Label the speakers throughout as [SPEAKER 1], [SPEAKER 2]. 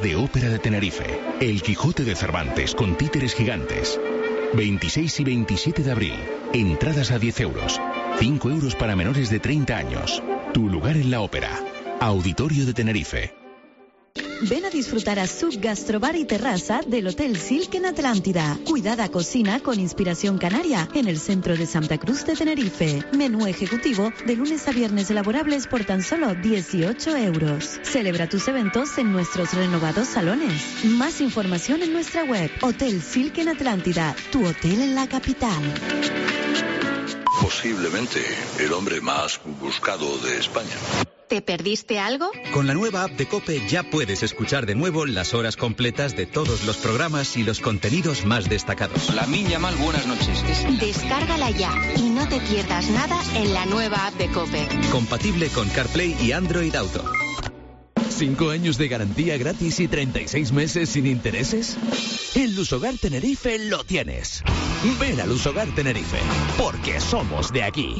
[SPEAKER 1] de Ópera de Tenerife. El Quijote de Cervantes con títeres gigantes. 26 y 27 de abril. Entradas a 10 euros. 5 euros para menores de 30 años. Tu lugar en la ópera. Auditorio de Tenerife.
[SPEAKER 2] Ven a disfrutar a Sub Gastrobar y Terraza del Hotel Silk en Atlántida. Cuidada cocina con inspiración canaria en el centro de Santa Cruz de Tenerife. Menú ejecutivo de lunes a viernes elaborables por tan solo 18 euros. Celebra tus eventos en nuestros renovados salones. Más información en nuestra web. Hotel Silk en Atlántida, tu hotel en la capital.
[SPEAKER 3] Posiblemente el hombre más buscado de España.
[SPEAKER 4] ¿Te perdiste algo?
[SPEAKER 5] Con la nueva app de COPE ya puedes escuchar de nuevo las horas completas de todos los programas y los contenidos más destacados.
[SPEAKER 6] La Miña Mal, buenas noches.
[SPEAKER 4] Descárgala ya y no te pierdas nada en la nueva app de COPE.
[SPEAKER 5] Compatible con CarPlay y Android Auto.
[SPEAKER 7] 5 años de garantía gratis y 36 meses sin intereses. En Lusogar Tenerife lo tienes. Ven a Lusogar Tenerife, porque somos de aquí.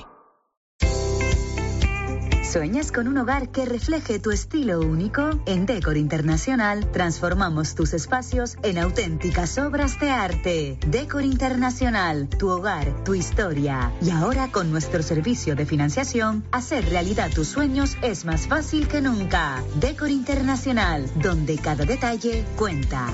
[SPEAKER 2] ¿Sueñas con un hogar que refleje tu estilo único? En Decor Internacional transformamos tus espacios en auténticas obras de arte. Decor Internacional, tu hogar, tu historia. Y ahora con nuestro servicio de financiación, hacer realidad tus sueños es más fácil que nunca. Decor Internacional, donde cada detalle cuenta.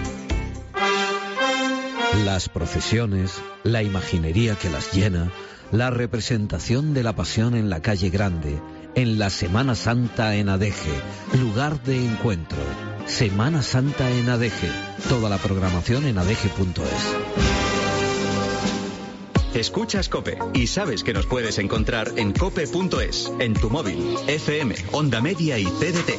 [SPEAKER 8] Las procesiones, la imaginería que las llena, la representación de la pasión en la calle Grande, en la Semana Santa en Adeje, lugar de encuentro. Semana Santa en Adeje. Toda la programación en adeje.es.
[SPEAKER 5] Escuchas COPE y sabes que nos puedes encontrar en cope.es, en tu móvil, FM, Onda Media y TDT.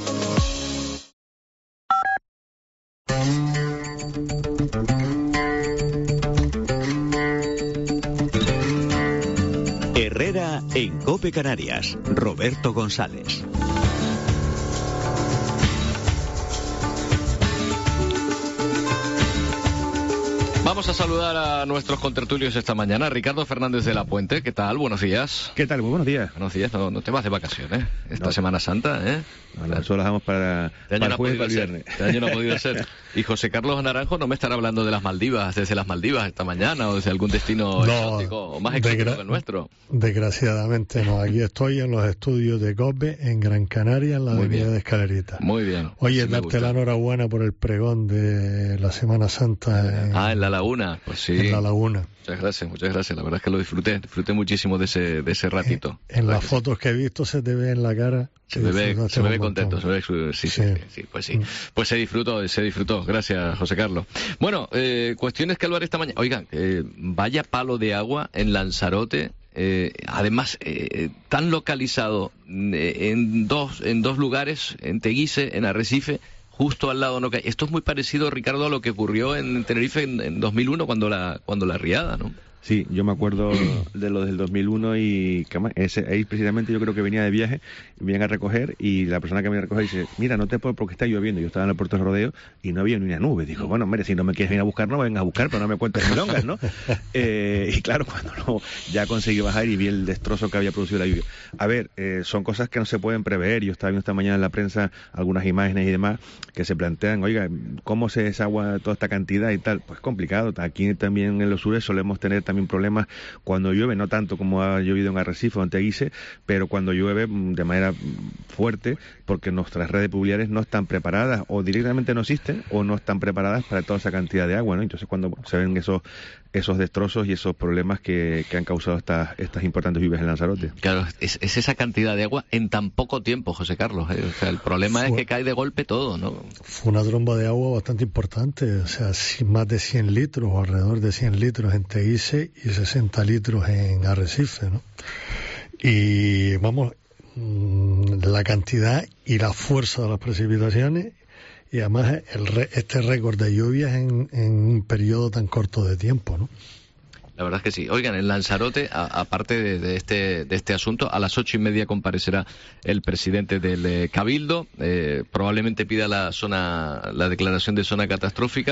[SPEAKER 9] Herrera en COPE Canarias. Roberto González.
[SPEAKER 10] Vamos a saludar a nuestros contertulios esta mañana. Ricardo Fernández de la Puente, ¿qué tal? Buenos días.
[SPEAKER 11] ¿Qué tal? Muy buenos días.
[SPEAKER 10] Buenos días, no te vas de vacaciones, Esta Semana Santa,
[SPEAKER 11] No, eso lo dejamos para el jueves y para el viernes.
[SPEAKER 10] Este año no ha podido ser. Y José Carlos Naranjo no me estará hablando de las Maldivas, desde las Maldivas esta mañana, o desde algún destino exótico, o más exótico que el nuestro.
[SPEAKER 12] Desgraciadamente no, aquí estoy en los estudios de COPE, en Gran Canaria, en la avenida de Escalerita.
[SPEAKER 10] Muy bien.
[SPEAKER 12] Oye, darte la enhorabuena por el pregón de la Semana Santa.
[SPEAKER 10] En La Laguna, pues sí.
[SPEAKER 12] En La Laguna.
[SPEAKER 10] Muchas gracias. La verdad es que lo disfruté muchísimo de ese ratito.
[SPEAKER 12] En las fotos que he visto se te ve en la cara.
[SPEAKER 10] Se me ve contento, sí. Pues se disfrutó. Gracias, José Carlos. Bueno, cuestiones que hablar esta mañana. Oigan, vaya palo de agua en Lanzarote. Además, tan localizado en dos lugares, en Teguise, en Arrecife, justo al lado. Esto es muy parecido, Ricardo, a lo que ocurrió en Tenerife en 2001 cuando la riada, ¿no?
[SPEAKER 11] Sí, yo me acuerdo de lo del 2001 y ahí precisamente yo creo que venía de viaje, me vienen a recoger y la persona que me viene a recoger dice, mira, no te puedo porque está lloviendo. Yo estaba en el puerto de rodeo y no había ni una nube. Dijo, bueno, mire, si no me quieres venir a buscar, no me vengas a buscar, pero no me cuentes milongas, ¿no? Y claro, cuando ya conseguí bajar y vi el destrozo que había producido la lluvia. A ver, son cosas que no se pueden prever. Yo estaba viendo esta mañana en la prensa algunas imágenes y demás que se plantean, oiga, ¿cómo se desagua toda esta cantidad y tal? Pues complicado. Aquí también en los sures solemos tener también problemas cuando llueve, no tanto como ha llovido en Arrecife o en Teguise, pero cuando llueve de manera fuerte, porque nuestras redes pluviales no están preparadas, o directamente no existen, o no están preparadas para toda esa cantidad de agua, ¿no? Entonces cuando se ven esos destrozos y esos problemas que han causado estas importantes lluvias en Lanzarote.
[SPEAKER 10] Claro, es esa cantidad de agua en tan poco tiempo, José Carlos. O sea, el problema es que cae de golpe todo, ¿no?
[SPEAKER 12] Fue una tromba de agua bastante importante, o sea, más de 100 litros o alrededor de 100 litros en Teguise y 60 litros en Arrecife, ¿no? Y vamos, la cantidad y la fuerza de las precipitaciones y además este récord de lluvias en un periodo tan corto de tiempo, ¿no?
[SPEAKER 10] La verdad es que sí. Oigan, en Lanzarote, aparte de este asunto, a las 8:30 comparecerá el presidente del Cabildo. Probablemente pida la declaración de zona catastrófica.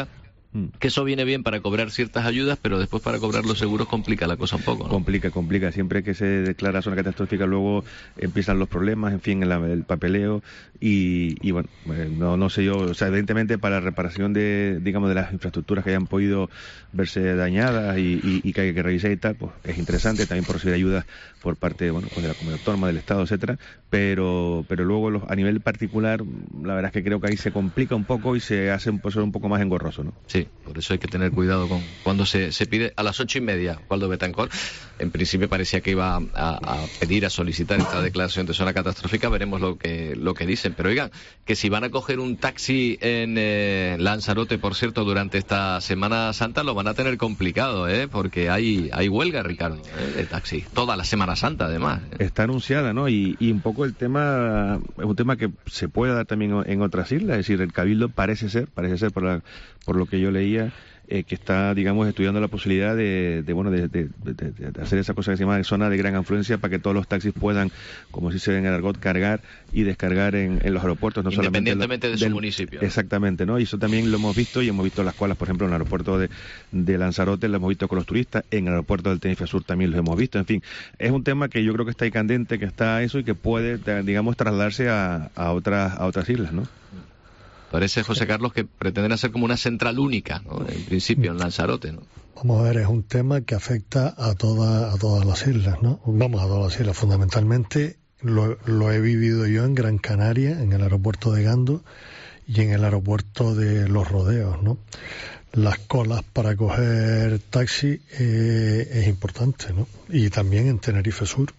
[SPEAKER 10] Que eso viene bien para cobrar ciertas ayudas, pero después para cobrar los seguros complica la cosa un poco, ¿no?
[SPEAKER 11] Complica. Siempre que se declara zona catastrófica luego empiezan los problemas, en fin, el papeleo y bueno, no sé yo, o sea, evidentemente para la reparación de las infraestructuras que hayan podido verse dañadas y que hay que revisar y tal, pues es interesante también por recibir ayudas por parte de la comunidad autónoma, del Estado, etcétera, pero luego a nivel particular, la verdad es que creo que ahí se complica un poco y se hace un poco más engorroso, ¿no?
[SPEAKER 10] Sí, por eso hay que tener cuidado con cuando se pide a las 8:30. Waldo Betancourt, en principio parecía que iba a pedir, a solicitar esta declaración de zona catastrófica. Veremos lo que dicen. Pero oigan, que si van a coger un taxi en Lanzarote, por cierto, durante esta Semana Santa, lo van a tener complicado, porque hay huelga, Ricardo, de taxi. Toda la Semana Santa, además.
[SPEAKER 11] Está anunciada, ¿no? Y un poco el tema es un tema que se puede dar también en otras islas. Es decir, el Cabildo parece ser por lo que yo leía, que está, digamos, estudiando la posibilidad de hacer esa cosa que se llama zona de gran afluencia para que todos los taxis puedan, como si se ve en el argot, cargar y descargar en los aeropuertos, no
[SPEAKER 10] independientemente
[SPEAKER 11] solamente
[SPEAKER 10] de su municipio.
[SPEAKER 11] Exactamente, ¿no? Y eso también lo hemos visto, y hemos visto las colas, por ejemplo, en el aeropuerto de Lanzarote, lo hemos visto con los turistas, en el aeropuerto del Tenerife Sur también los hemos visto, en fin, es un tema que yo creo que está ahí candente, que está eso y que puede, digamos, trasladarse a otras islas, ¿no?
[SPEAKER 10] Parece, José Carlos, que pretenden hacer como una central única, ¿no? En principio, en Lanzarote, ¿no?
[SPEAKER 12] Vamos a ver, es un tema que afecta a todas las islas, ¿no? Vamos, a todas las islas. Fundamentalmente lo he vivido yo en Gran Canaria, en el aeropuerto de Gando y en el aeropuerto de Los Rodeos, ¿no? Las colas para coger taxi es importante, ¿no? Y también en Tenerife Sur.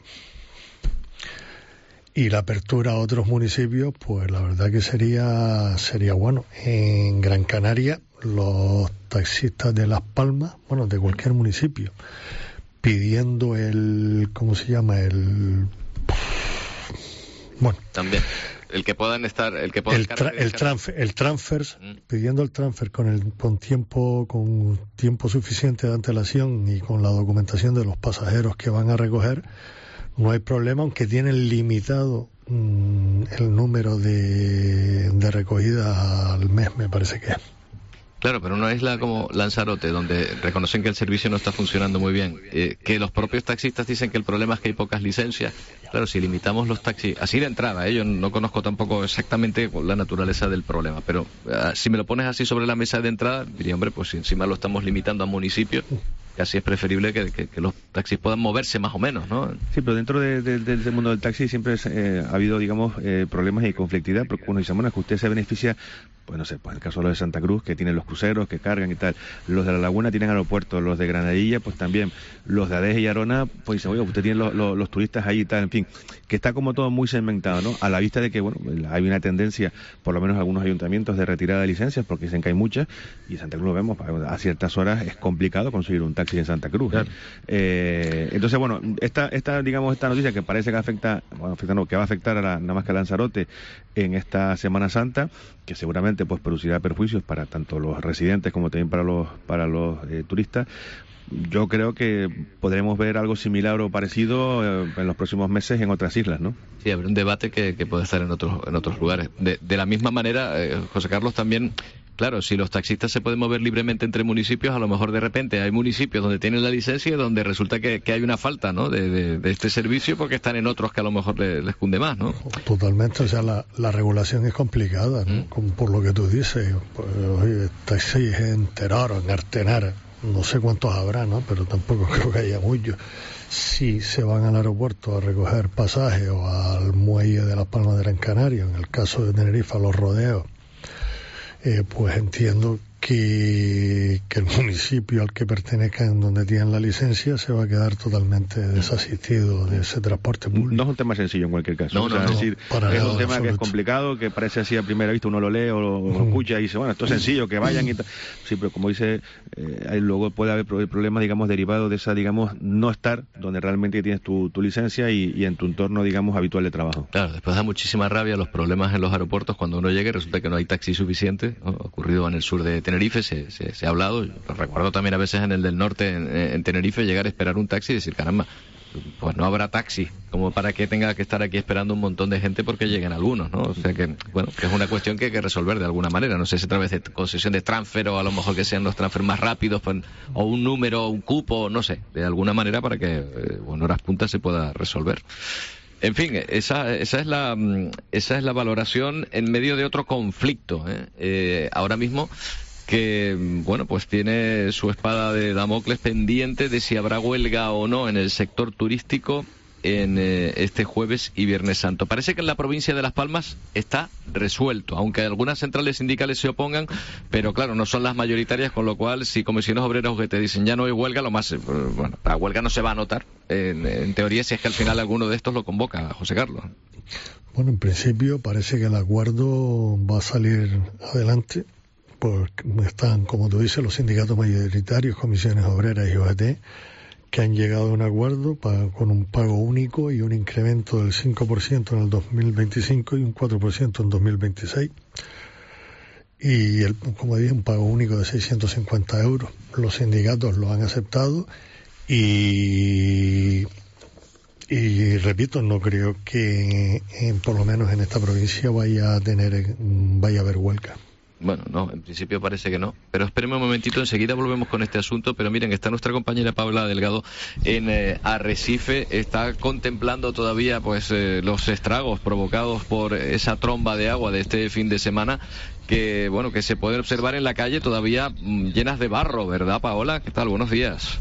[SPEAKER 12] Y la apertura a otros municipios, pues la verdad que sería bueno. En Gran Canaria, los taxistas de Las Palmas, bueno, de cualquier municipio, pidiendo ¿cómo se llama?
[SPEAKER 10] También. El
[SPEAKER 12] transfer, pidiendo el transfer con tiempo suficiente de antelación y con la documentación de los pasajeros que van a recoger. No hay problema, aunque tienen limitado el número de recogidas al mes, me parece que es.
[SPEAKER 10] Claro, pero una isla como Lanzarote, donde reconocen que el servicio no está funcionando muy bien, que los propios taxistas dicen que el problema es que hay pocas licencias. Claro, si limitamos los taxis, así de entrada, yo no conozco tampoco exactamente la naturaleza del problema, pero si me lo pones así sobre la mesa de entrada, diría, hombre, pues si encima lo estamos limitando a municipios, casi es preferible que los taxis puedan moverse más o menos, ¿no?
[SPEAKER 11] Sí, pero dentro del mundo del taxi siempre ha habido, digamos, problemas y conflictividad, porque cuando dicen, bueno, es que usted se beneficia, pues no sé, pues en el caso de los de Santa Cruz, que tienen los cruceros, que cargan y tal, los de La Laguna tienen aeropuertos, los de Granadilla, pues también, los de Adeje y Arona, pues dicen, oye, usted tiene los turistas ahí y tal, en fin, que está como todo muy segmentado, ¿no? A la vista de que, bueno, hay una tendencia, por lo menos algunos ayuntamientos, de retirada de licencias, porque dicen que hay muchas, y en Santa Cruz lo vemos, a ciertas horas es complicado conseguir un taxi en Santa Cruz. Claro. Entonces, bueno, esta noticia que parece que que va a afectar nada más que a Lanzarote en esta Semana Santa, que seguramente pues producirá perjuicios para tanto los residentes como también para los turistas. Yo creo que podremos ver algo similar o parecido en los próximos meses en otras islas, ¿no?
[SPEAKER 10] Sí, habrá un debate que puede estar en otros lugares. De la misma manera, José Carlos, también, claro, si los taxistas se pueden mover libremente entre municipios, a lo mejor de repente hay municipios donde tienen la licencia y donde resulta que hay una falta, ¿no?, de este servicio porque están en otros que a lo mejor les cunde más, ¿no?
[SPEAKER 12] Totalmente, o sea, la regulación es complicada, ¿no? Por lo que tú dices, pues, oye, taxis en Teror, en Artenara, no sé cuántos habrá, ¿no? Pero tampoco creo que haya muchos. Si se van al aeropuerto a recoger pasajes o al muelle de Las Palmas de Gran Canaria, en el caso de Tenerife, a Los Rodeos, pues entiendo que el municipio al que pertenezcan, donde tienen la licencia, se va a quedar totalmente desasistido de ese transporte público.
[SPEAKER 11] No es un tema sencillo en cualquier caso. Es decir, es un tema que es complicado, que parece así a primera vista, uno lo lee o lo escucha y dice, bueno, esto es sencillo, que vayan y tal. Sí, pero como dice, luego puede haber problemas, digamos, derivados de esa, digamos, no estar donde realmente tienes tu licencia y en tu entorno, digamos, habitual de trabajo.
[SPEAKER 10] Claro, después da muchísima rabia los problemas en los aeropuertos cuando uno llega y resulta que no hay taxi suficiente, ¿no? Ha ocurrido en el sur de Tenerife, se ha hablado, lo recuerdo también a veces en el del norte, en Tenerife, llegar a esperar un taxi y decir, caramba, pues no habrá taxi, como para que tenga que estar aquí esperando un montón de gente porque lleguen algunos, ¿no? O sea que, bueno, que es una cuestión que hay que resolver de alguna manera. No sé si a través de concesión de transfer o a lo mejor que sean los transfer más rápidos, pues, o un número, un cupo, no sé, de alguna manera para que, bueno, horas puntas se pueda resolver. En fin, esa es la valoración en medio de otro conflicto, ahora mismo, que, bueno, pues tiene su espada de Damocles pendiente de si habrá huelga o no en el sector turístico en este jueves y viernes santo. Parece que en la provincia de Las Palmas está resuelto, aunque algunas centrales sindicales se opongan, pero claro, no son las mayoritarias, con lo cual si comisiones obreras que te dicen ya no hay huelga, lo más, bueno, la huelga no se va a notar, en teoría, si es que al final alguno de estos lo convoca, José Carlos.
[SPEAKER 12] Bueno, en principio parece que el acuerdo va a salir adelante, porque están, como tú dices, los sindicatos mayoritarios, comisiones obreras y OGT, que han llegado a un acuerdo con un pago único y un incremento del 5% en el 2025 y un 4% en 2026. Y, como dije, un pago único de 650 euros. Los sindicatos lo han aceptado y repito, no creo que por lo menos en esta provincia vaya a haber huelga.
[SPEAKER 10] Bueno, no, en principio parece que no, pero esperemos un momentito, enseguida volvemos con este asunto, pero miren, está nuestra compañera Paula Delgado en Arrecife, está contemplando todavía pues los estragos provocados por esa tromba de agua de este fin de semana, que bueno, que se puede observar en la calle todavía llenas de barro, ¿verdad, Paola? ¿Qué tal? Buenos días.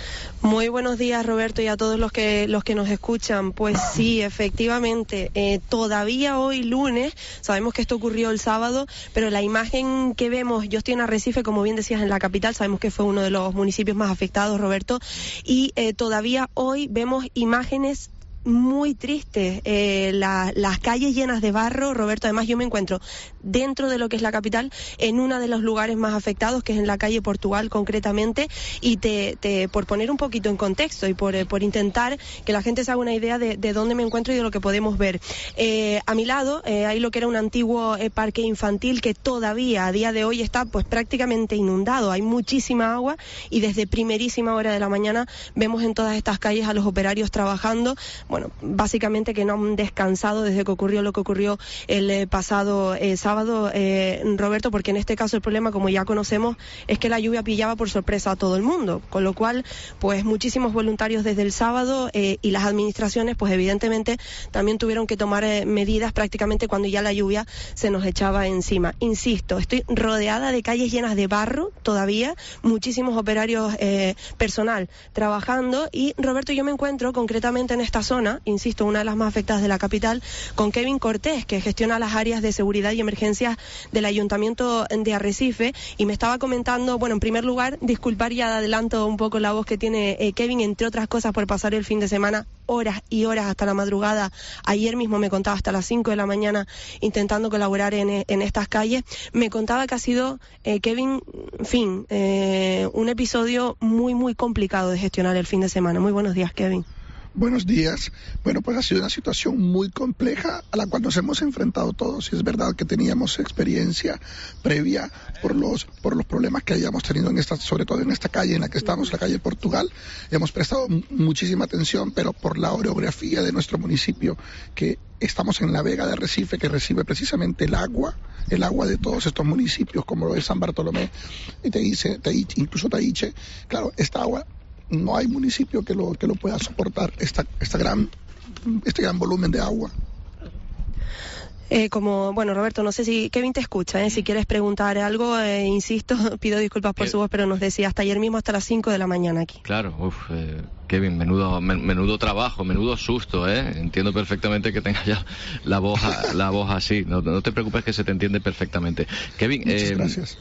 [SPEAKER 6] Muy buenos días, Roberto, y a todos los que nos escuchan. Pues sí, efectivamente, todavía hoy lunes, sabemos que esto ocurrió el sábado, pero la imagen que vemos, yo estoy en Arrecife, como bien decías, en la capital, sabemos que fue uno de los municipios más afectados, Roberto, y todavía hoy vemos imágenes muy tristes, las calles llenas de barro, Roberto. Además, yo me encuentro dentro de lo que es la capital, en uno de los lugares más afectados, que es en la calle Portugal concretamente, y por poner un poquito en contexto y por intentar que la gente se haga una idea de dónde me encuentro y de lo que podemos ver. A mi lado hay lo que era un antiguo parque infantil que todavía a día de hoy está pues prácticamente inundado, hay muchísima agua y desde primerísima hora de la mañana vemos en todas estas calles a los operarios trabajando. Bueno, básicamente que no han descansado desde que ocurrió lo que ocurrió el pasado sábado, Roberto, porque en este caso el problema, como ya conocemos, es que la lluvia pillaba por sorpresa a todo el mundo, con lo cual, pues muchísimos voluntarios desde el sábado y las administraciones, pues evidentemente también tuvieron que tomar medidas prácticamente cuando ya la lluvia se nos echaba encima. Insisto, estoy rodeada de calles llenas de barro todavía, muchísimos operarios personal trabajando y, Roberto, yo me encuentro concretamente en esta zona, insisto, una de las más afectadas de la capital, con Kevin Cortés, que gestiona las áreas de seguridad y emergencias del Ayuntamiento de Arrecife, y me estaba comentando, bueno, en primer lugar, disculpar y adelanto un poco la voz que tiene Kevin, entre otras cosas por pasar el fin de semana horas y horas hasta la madrugada. Ayer mismo me contaba hasta las 5 de la mañana intentando colaborar en estas calles. Me contaba que ha sido, Kevin, en fin, un episodio muy, muy complicado de gestionar el fin de semana. Muy buenos días, Kevin.
[SPEAKER 13] Buenos días. Bueno, pues ha sido una situación muy compleja a la cual nos hemos enfrentado todos, y es verdad que teníamos experiencia previa por los problemas que hayamos tenido sobre todo en esta calle en la que estamos, la calle Portugal. Hemos prestado muchísima atención, pero por la orografía de nuestro municipio, que estamos en la Vega de Arrecife, que recibe precisamente el agua de todos estos municipios, como lo es San Bartolomé y incluso Taíche. Claro, esta agua, no hay municipio que lo pueda soportar este gran volumen de agua.
[SPEAKER 6] Bueno, Roberto, no sé si Kevin te escucha, si quieres preguntar algo, insisto, pido disculpas por su voz, pero nos decía hasta ayer mismo hasta las 5 de la mañana aquí.
[SPEAKER 10] Claro, Kevin, menudo trabajo, menudo susto, Entiendo perfectamente que tengas ya la voz así, no te preocupes, que se te entiende perfectamente. Kevin,
[SPEAKER 13] muchas gracias.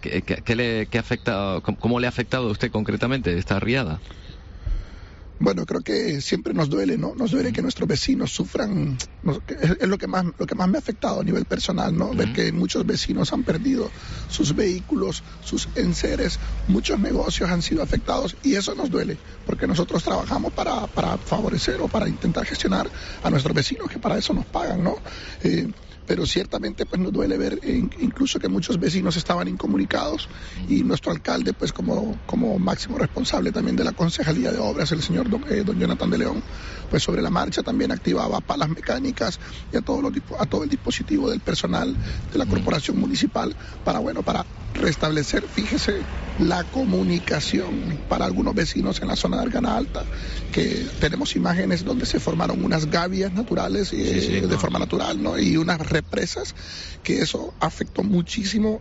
[SPEAKER 10] ¿Cómo le ha afectado a usted concretamente esta riada?
[SPEAKER 13] Bueno, creo que siempre nos duele, ¿no? Nos duele que nuestros vecinos sufran, es lo que más me ha afectado a nivel personal, ¿no? Ver que muchos vecinos han perdido sus vehículos, sus enseres, muchos negocios han sido afectados, y eso nos duele, porque nosotros trabajamos para favorecer o para intentar gestionar a nuestros vecinos, que para eso nos pagan, ¿no? pero ciertamente pues nos duele ver incluso que muchos vecinos estaban incomunicados y nuestro alcalde pues como máximo responsable también de la Concejalía de Obras, el señor don Jonathan de León, pues sobre la marcha también activaba palas mecánicas y a todo el dispositivo del personal de la corporación municipal para restablecer, fíjese, la comunicación para algunos vecinos en la zona de Argana Alta, que tenemos imágenes donde se formaron unas gavias naturales de forma natural, ¿no? Y unas represas, que eso afectó muchísimo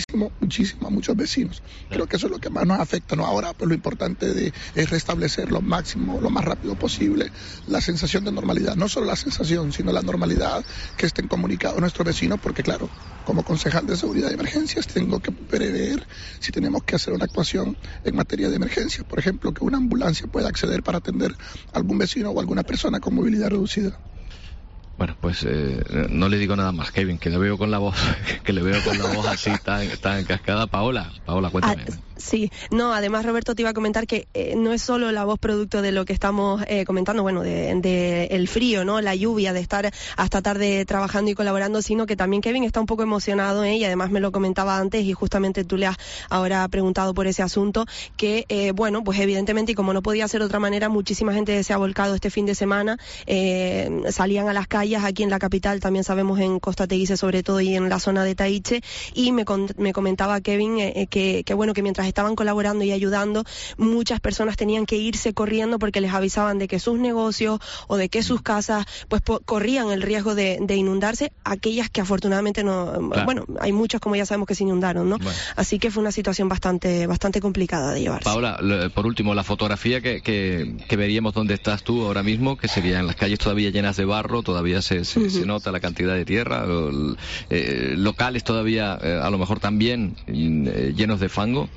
[SPEAKER 13] a muchos vecinos. Creo que eso es lo que más nos afecta, ¿no? Ahora, pues lo importante es restablecer lo más rápido posible la sensación de normalidad, no solo la sensación, sino la normalidad, que estén comunicados nuestros vecinos, porque claro, como concejal de seguridad y emergencias tengo que prever si tenemos que hacer una actuación en materia de emergencia, por ejemplo, que una ambulancia pueda acceder para atender a algún vecino o alguna persona con movilidad reducida.
[SPEAKER 10] Bueno, pues no le digo nada más, Kevin, que le veo con la voz así tan cascada. Paola, cuéntame.
[SPEAKER 6] Sí, no, además Roberto te iba a comentar que no es solo la voz producto de lo que estamos comentando, bueno, de el frío, ¿no? La lluvia, de estar hasta tarde trabajando y colaborando, sino que también Kevin está un poco emocionado, y además me lo comentaba antes y justamente tú le has ahora preguntado por ese asunto, que bueno, pues evidentemente, y como no podía ser de otra manera, muchísima gente se ha volcado este fin de semana, salían a las calles aquí en la capital, también sabemos en Costa Teguise sobre todo y en la zona de Taiche, y me comentaba Kevin que bueno, que mientras estaban colaborando y ayudando, muchas personas tenían que irse corriendo porque les avisaban de que sus negocios o de que sus casas pues corrían el riesgo de inundarse, aquellas que afortunadamente no, claro. Bueno, hay muchos, como ya sabemos, que se inundaron, ¿no? Bueno. Así que fue una situación bastante complicada de llevarse.
[SPEAKER 10] Paola, por último, la fotografía que veríamos donde estás tú ahora mismo, que serían las calles todavía llenas de barro, todavía se nota la cantidad de tierra, locales todavía a lo mejor también llenos de fango.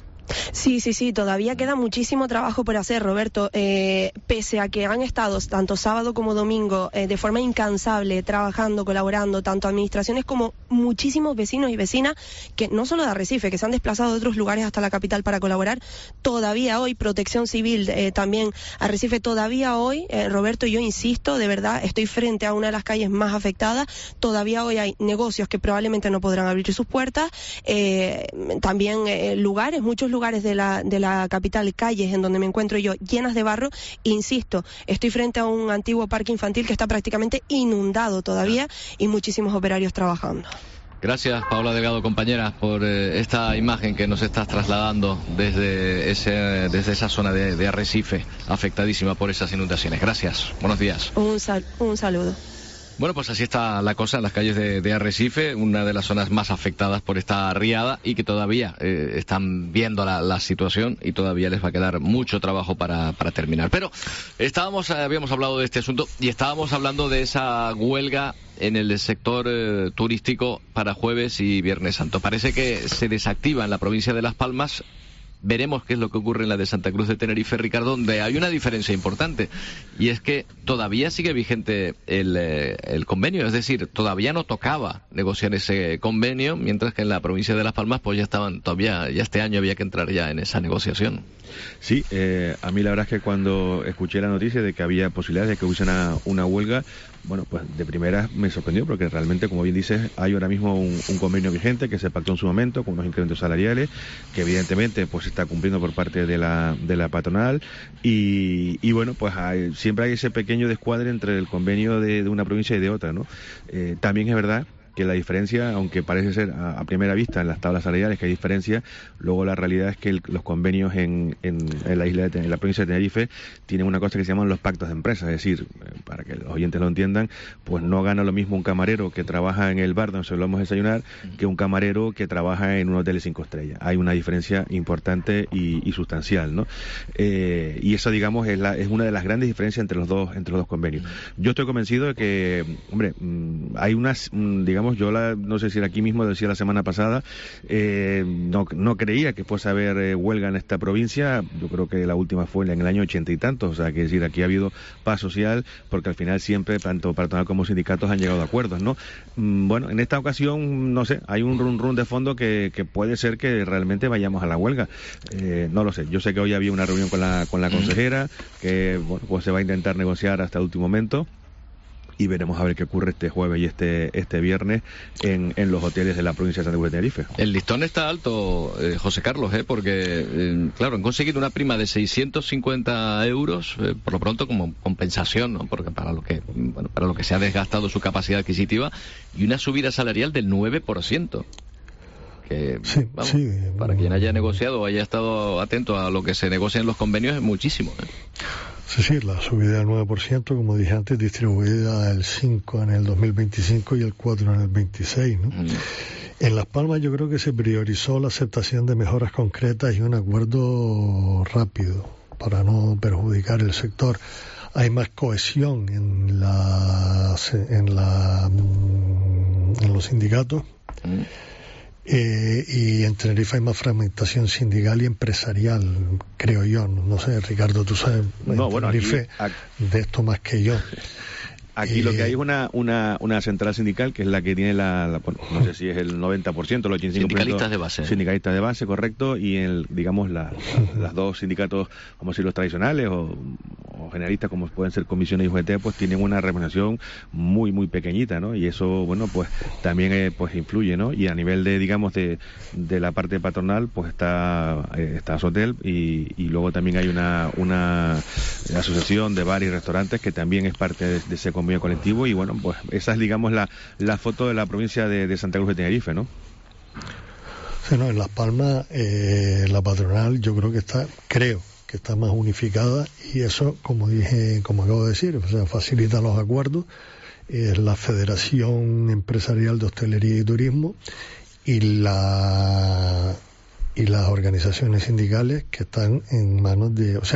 [SPEAKER 6] Sí, todavía queda muchísimo trabajo por hacer, Roberto, pese a que han estado tanto sábado como domingo de forma incansable trabajando, colaborando, tanto administraciones como muchísimos vecinos y vecinas que no solo de Arrecife, que se han desplazado de otros lugares hasta la capital para colaborar. Todavía hoy Protección Civil también Arrecife, todavía hoy, Roberto, yo insisto, de verdad, estoy frente a una de las calles más afectadas, todavía hoy hay negocios que probablemente no podrán abrir sus puertas, también muchos lugares de la capital, calles en donde me encuentro yo llenas de barro. Insisto, estoy frente a un antiguo parque infantil que está prácticamente inundado todavía y muchísimos operarios trabajando.
[SPEAKER 10] Gracias, Paola Delgado, compañera, por esta imagen que nos estás trasladando desde esa zona de Arrecife, afectadísima por esas inundaciones. Gracias, buenos días.
[SPEAKER 6] Un saludo.
[SPEAKER 10] Bueno, pues así está la cosa en las calles de Arrecife, una de las zonas más afectadas por esta riada y que todavía están viendo la situación y todavía les va a quedar mucho trabajo para terminar. Pero habíamos hablado de este asunto y estábamos hablando de esa huelga en el sector turístico para Jueves y Viernes Santo. Parece que se desactiva en la provincia de Las Palmas. Veremos qué es lo que ocurre en la de Santa Cruz de Tenerife, Ricardo, donde hay una diferencia importante, y es que todavía sigue vigente el convenio, es decir, todavía no tocaba negociar ese convenio, mientras que en la provincia de Las Palmas pues ya este año había que entrar ya en esa negociación.
[SPEAKER 11] Sí, a mí la verdad es que cuando escuché la noticia de que había posibilidades de que hubiese una huelga, bueno, pues de primera me sorprendió, porque realmente, como bien dices, hay ahora mismo un convenio vigente que se pactó en su momento con unos incrementos salariales que evidentemente pues se está cumpliendo por parte de la patronal y bueno, pues siempre hay ese pequeño descuadre entre el convenio de una provincia y de otra, ¿no? También es verdad que la diferencia, aunque parece ser a primera vista en las tablas salariales que hay diferencia, luego la realidad es que los convenios en la provincia de Tenerife tienen una cosa que se llaman los pactos de empresa, es decir, para que los oyentes lo entiendan, pues no gana lo mismo un camarero que trabaja en el bar donde solemos desayunar que un camarero que trabaja en un hotel de 5 estrellas. Hay una diferencia importante y sustancial, ¿no? Y eso, digamos, es una de las grandes diferencias entre los dos convenios. Yo estoy convencido de que, hombre, hay unas, digamos, yo no sé si era aquí mismo, decía la semana pasada, no creía que fuese a haber huelga en esta provincia. Yo creo que la última fue en el año 80 y tantos, o sea, que decir, aquí ha habido paz social, porque al final siempre, tanto patronal como sindicatos han llegado a acuerdos, ¿no? Bueno, en esta ocasión, no sé, hay un run de fondo que puede ser que realmente vayamos a la huelga. No lo sé, yo sé que hoy había una reunión con la consejera, que bueno, pues se va a intentar negociar hasta el último momento. y veremos a ver qué ocurre este jueves y este viernes en los hoteles de la provincia de Santa Cruz de Tenerife.
[SPEAKER 10] El listón está alto, José Carlos, porque, claro, han conseguido una prima de 650 euros, por lo pronto como compensación, ¿no? Porque para lo que se ha desgastado su capacidad adquisitiva, y una subida salarial del 9%. Que, para quien haya negociado o haya estado atento a lo que se negocia en los convenios, es muchísimo.
[SPEAKER 12] Sí, la subida del 9%, como dije antes, distribuida el 5 en el 2025 y el 4 en el 26, ¿no? En Las Palmas yo creo que se priorizó la aceptación de mejoras concretas y un acuerdo rápido para no perjudicar el sector. Hay más cohesión en los sindicatos. Y en Tenerife hay más fragmentación sindical y empresarial, creo yo. No sé, Ricardo, tú sabes Tenerife de esto más que yo.
[SPEAKER 11] Aquí lo que hay es una central sindical, que es la que tiene no sé si es el 90%, el 85%.
[SPEAKER 10] Sindicalistas de base.
[SPEAKER 11] Sindicalistas de base, correcto, y digamos las dos sindicatos, como si los tradicionales o generalistas, como pueden ser comisiones y UGT, pues tienen una representación muy, muy pequeñita, ¿no? Y eso, bueno, pues también pues influye, ¿no? Y a nivel de la parte patronal, pues está Sotel y luego también hay una asociación de bares y restaurantes que también es parte de ese convenio colectivo, y bueno, pues esa es, digamos, la foto de la provincia de Santa Cruz de Tenerife, ¿no?
[SPEAKER 12] Sí, no, en Las Palmas la patronal yo creo que está más unificada, y eso, como acabo de decir, o sea, facilita los acuerdos. Es la Federación Empresarial de Hostelería y Turismo y las organizaciones sindicales que están en manos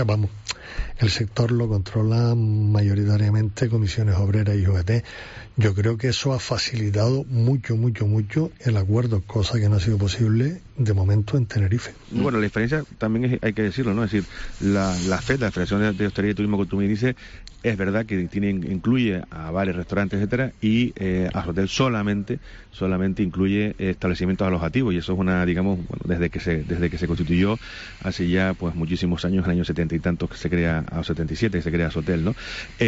[SPEAKER 12] el sector lo controlan mayoritariamente comisiones obreras y UGT. Yo creo que eso ha facilitado mucho el acuerdo, cosa que no ha sido posible de momento en Tenerife.
[SPEAKER 11] Bueno, la diferencia también hay que decirlo, ¿no? Es decir, la FED, la Federación de Hostelería y Turismo, que tú me dices, es verdad que incluye a bares, restaurantes, etcétera, y a Sotel solamente incluye establecimientos alojativos, y eso es desde que se constituyó hace ya pues muchísimos años, en el año 70 y tantos, que se crea, a 77 que se crea Sotel, ¿no?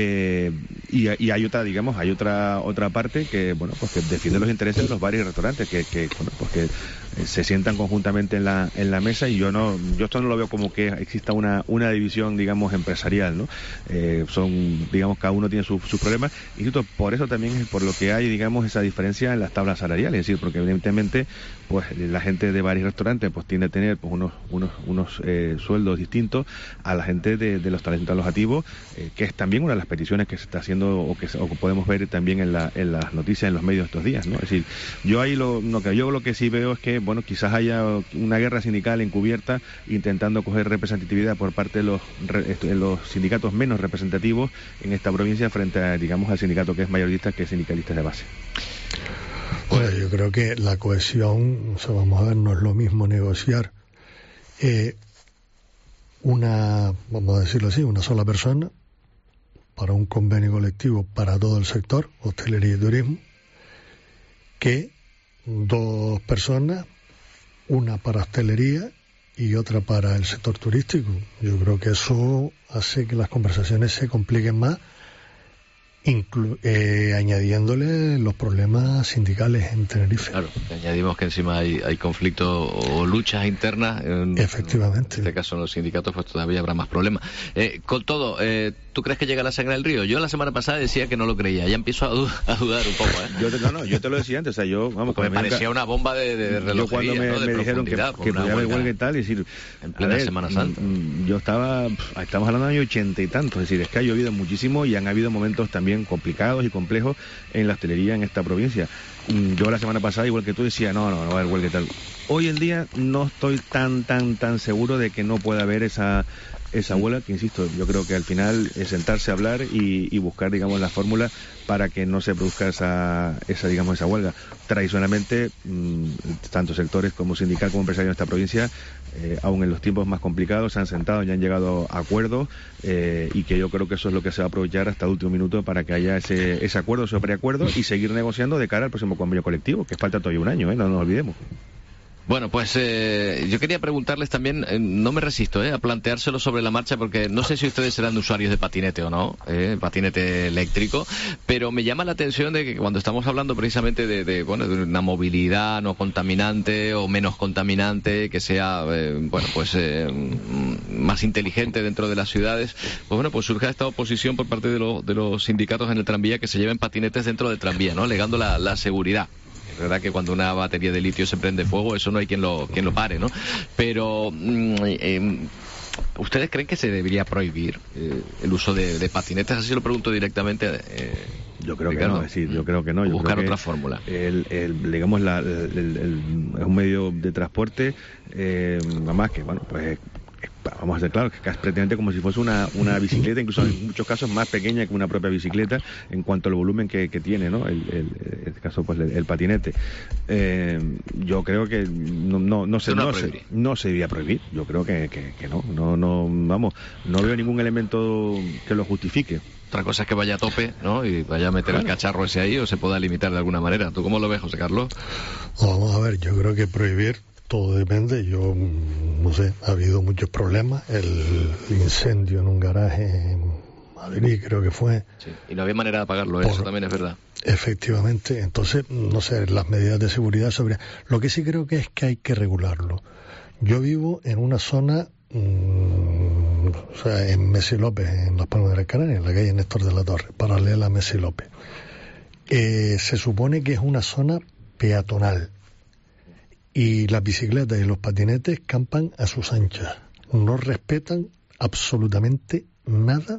[SPEAKER 11] Y hay otra parte que, bueno, pues que defiende los intereses de los bares y restaurantes, que se sientan conjuntamente en la mesa, y yo esto no lo veo como que exista una división, digamos, empresarial, ¿no? Cada uno tiene sus problemas, y por eso también es por lo que hay, digamos, esa diferencia en las tablas salariales, es decir, porque evidentemente pues la gente de bares y restaurantes pues tiende a tener pues unos sueldos distintos a la gente de los establecimientos alojativos, que es también una de las peticiones que se está haciendo o que podemos ver también en las noticias, en los medios estos días, ¿no? Es decir, yo ahí lo que sí veo es que, bueno, quizás haya una guerra sindical encubierta intentando coger representatividad por parte de los sindicatos menos representativos en esta provincia frente a, digamos, al sindicato que es mayorista, que es sindicalistas de base.
[SPEAKER 12] Bueno, yo creo que la cohesión, vamos a ver, no es lo mismo negociar vamos a decirlo así, una sola persona para un convenio colectivo para todo el sector, hostelería y turismo, que dos personas, una para hostelería y otra para el sector turístico. Yo creo que eso hace que las conversaciones se compliquen más, añadiéndole los problemas sindicales en Tenerife.
[SPEAKER 10] Claro, añadimos que encima hay conflictos o luchas internas.
[SPEAKER 12] Efectivamente.
[SPEAKER 10] En este caso en los sindicatos pues todavía habrá más problemas. Con todo, ¿tú crees que llega la sangre al río? Yo la semana pasada decía que no lo creía, ya empiezo a dudar un poco, ¿eh?
[SPEAKER 11] Yo te lo decía antes, o sea,
[SPEAKER 10] me parecía una bomba de relojería.
[SPEAKER 11] Yo cuando me dijeron que podía haber huelga y tal, es decir,
[SPEAKER 10] en plena Semana Santa.
[SPEAKER 11] Estamos hablando de años 80 y tantos, es decir, es que ha llovido muchísimo y han habido momentos también complicados y complejos en la hostelería en esta provincia. Yo la semana pasada, igual que tú, decía, no va a haber huelga y tal. Hoy en día no estoy tan seguro de que no pueda haber esa huelga, que insisto, yo creo que al final es sentarse a hablar y buscar, digamos, la fórmula para que no se produzca esa huelga. Tradicionalmente, tanto sectores como sindical como empresarios en esta provincia, aun en los tiempos más complicados, se han sentado y han llegado a acuerdos, y que yo creo que eso es lo que se va a aprovechar hasta el último minuto para que haya ese acuerdo sobre acuerdo y seguir negociando de cara al próximo convenio colectivo, que falta todavía un año, no nos olvidemos.
[SPEAKER 10] Bueno, pues yo quería preguntarles también, no me resisto a planteárselo sobre la marcha, porque no sé si ustedes serán usuarios de patinete o no, patinete eléctrico, pero me llama la atención de que cuando estamos hablando precisamente de una movilidad no contaminante o menos contaminante, que sea más inteligente dentro de las ciudades, pues surge esta oposición por parte de los sindicatos en el tranvía que se lleven patinetes dentro del tranvía, ¿no? Alegando la seguridad. Es verdad que cuando una batería de litio se prende fuego, eso no hay quien lo pare, ¿no? Pero ¿ustedes creen que se debería prohibir el uso de patinetes? Así lo pregunto directamente.
[SPEAKER 11] Yo creo que no, es decir, yo creo que no.
[SPEAKER 10] Buscar otra fórmula.
[SPEAKER 11] Digamos, es un medio de transporte, más que, vamos a ser claros, que es prácticamente como si fuese una bicicleta, incluso en muchos casos más pequeña que una propia bicicleta en cuanto al volumen que tiene, ¿no? En este caso, pues el patinete. Yo creo que no se debería prohibir. Yo creo que no veo ningún elemento que lo justifique.
[SPEAKER 10] Otra cosa es que vaya a tope, ¿no? Y vaya a meter el cacharro ese ahí, o se pueda limitar de alguna manera. ¿Tú cómo lo ves, José Carlos?
[SPEAKER 12] Vamos a ver, yo creo que prohibir todo depende. Yo no sé, ha habido muchos problemas. El incendio en un garaje en Madrid, creo que fue.
[SPEAKER 10] Sí, y no había manera de apagarlo, eso también es verdad.
[SPEAKER 12] Efectivamente, entonces, no sé, las medidas de seguridad sobre... Lo que sí creo que es que hay que regularlo. Yo vivo en una zona, en Messi López, en Las Palmas de Gran Canaria, en la calle Néstor de la Torre, paralela a Messi López. Se supone que es una zona peatonal. Y las bicicletas y los patinetes campan a sus anchas. No respetan absolutamente nada.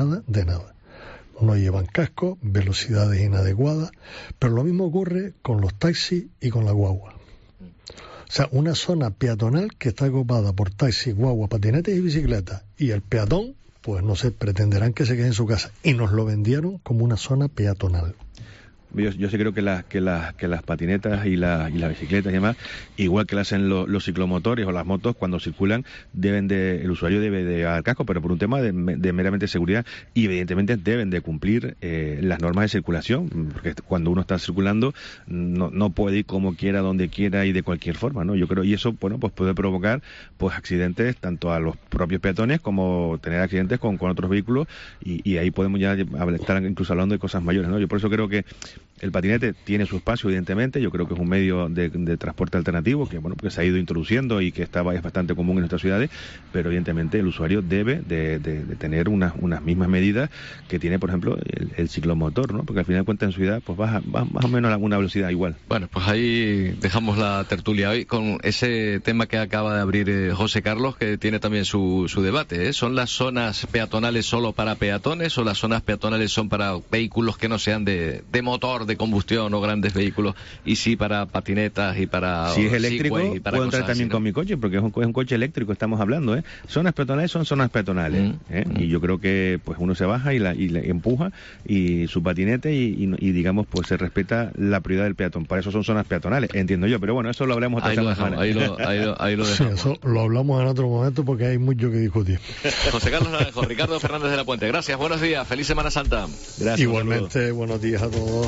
[SPEAKER 12] No llevan casco, velocidades inadecuadas, pero lo mismo ocurre con los taxis y con la guagua. O sea, una zona peatonal que está ocupada por taxis, guagua, patinetes y bicicletas. Y el peatón, pues no sé, pretenderán que se quede en su casa. Y nos lo vendieron como una zona peatonal.
[SPEAKER 11] Yo sí creo que las patinetas y las bicicletas y demás, igual que lo hacen los ciclomotores o las motos, cuando circulan, el usuario debe de llevar casco, pero por un tema de meramente seguridad, y evidentemente deben de cumplir las normas de circulación, porque cuando uno está circulando no puede ir como quiera, donde quiera y de cualquier forma, ¿no? Yo creo, y eso, pues puede provocar accidentes tanto a los propios peatones como tener accidentes con otros vehículos, y ahí podemos ya estar incluso hablando de cosas mayores, ¿no? Yo por eso creo que el patinete tiene su espacio, evidentemente. Yo creo que es un medio de transporte alternativo que se ha ido introduciendo y que es bastante común en nuestras ciudades, pero evidentemente el usuario debe de tener unas mismas medidas que tiene, por ejemplo, el ciclomotor, ¿no? Porque al final de cuentas en su ciudad pues va más o menos a una velocidad igual.
[SPEAKER 10] Bueno, pues ahí dejamos la tertulia hoy con ese tema que acaba de abrir José Carlos, que tiene también su debate, ¿eh? ¿Son las zonas peatonales solo para peatones o las zonas peatonales son para vehículos que no sean de motor, de combustión o grandes vehículos, y sí para patinetas y para...
[SPEAKER 11] Si es eléctrico, puedo entrar también con mi coche, porque es un coche eléctrico, estamos hablando, ¿eh? Zonas peatonales son zonas peatonales, y yo creo que pues uno se baja y le empuja y su patinete y digamos pues se respeta la prioridad del peatón. Para eso son zonas peatonales, entiendo yo, pero bueno, eso lo hablamos otra semana.
[SPEAKER 10] Ahí lo dejamos.
[SPEAKER 12] Sí, eso lo hablamos en otro momento porque hay mucho que discutir.
[SPEAKER 10] José Carlos Naranjo, Ricardo Fernández de la Puente, gracias, buenos días, feliz Semana Santa.
[SPEAKER 11] Gracias.
[SPEAKER 12] Igualmente, buenos días a todos.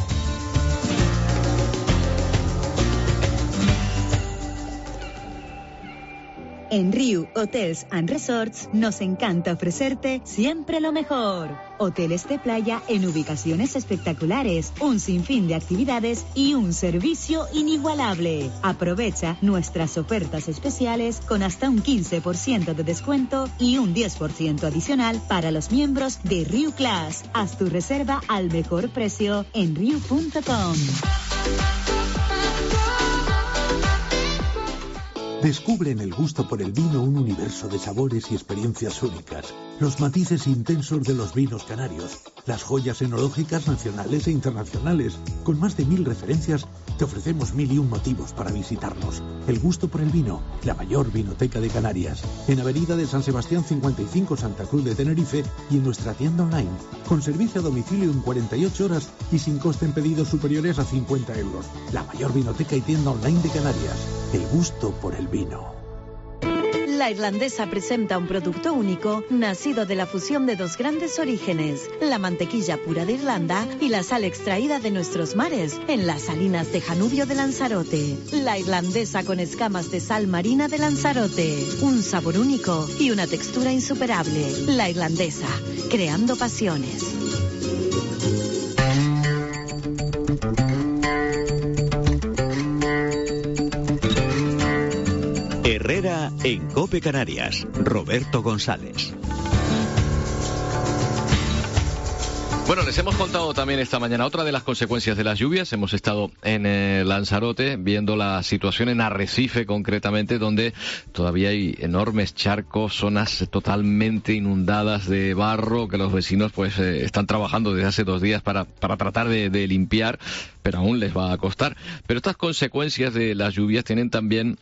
[SPEAKER 2] En Riu Hotels and Resorts nos encanta ofrecerte siempre lo mejor. Hoteles de playa en ubicaciones espectaculares, un sinfín de actividades y un servicio inigualable. Aprovecha nuestras ofertas especiales con hasta un 15% de descuento y un 10% adicional para los miembros de Riu Class. Haz tu reserva al mejor precio en riu.com.
[SPEAKER 14] Descubre en el gusto por el vino un universo de sabores y experiencias únicas, los matices intensos de los vinos canarios, las joyas enológicas nacionales e internacionales. Con más de 1000 referencias, te ofrecemos 1001 motivos para visitarnos. El gusto por el vino, la mayor vinoteca de Canarias, en Avenida de San Sebastián 55, Santa Cruz de Tenerife, y en nuestra tienda online, con servicio a domicilio en 48 horas y sin coste en pedidos superiores a 50 euros. La mayor vinoteca y tienda online de Canarias. El gusto por el vino.
[SPEAKER 2] La Irlandesa presenta un producto único nacido de la fusión de dos grandes orígenes, la mantequilla pura de Irlanda y la sal extraída de nuestros mares en las salinas de Janubio de Lanzarote. La Irlandesa con escamas de sal marina de Lanzarote, un sabor único y una textura insuperable. La Irlandesa, creando pasiones.
[SPEAKER 9] Herrera en COPE Canarias. Roberto González.
[SPEAKER 10] Bueno, les hemos contado también esta mañana otra de las consecuencias de las lluvias. Hemos estado en Lanzarote viendo la situación en Arrecife concretamente, donde todavía hay enormes charcos, zonas totalmente inundadas de barro que los vecinos pues están trabajando desde hace 2 días para tratar de limpiar, pero aún les va a costar. Pero estas consecuencias de las lluvias tienen también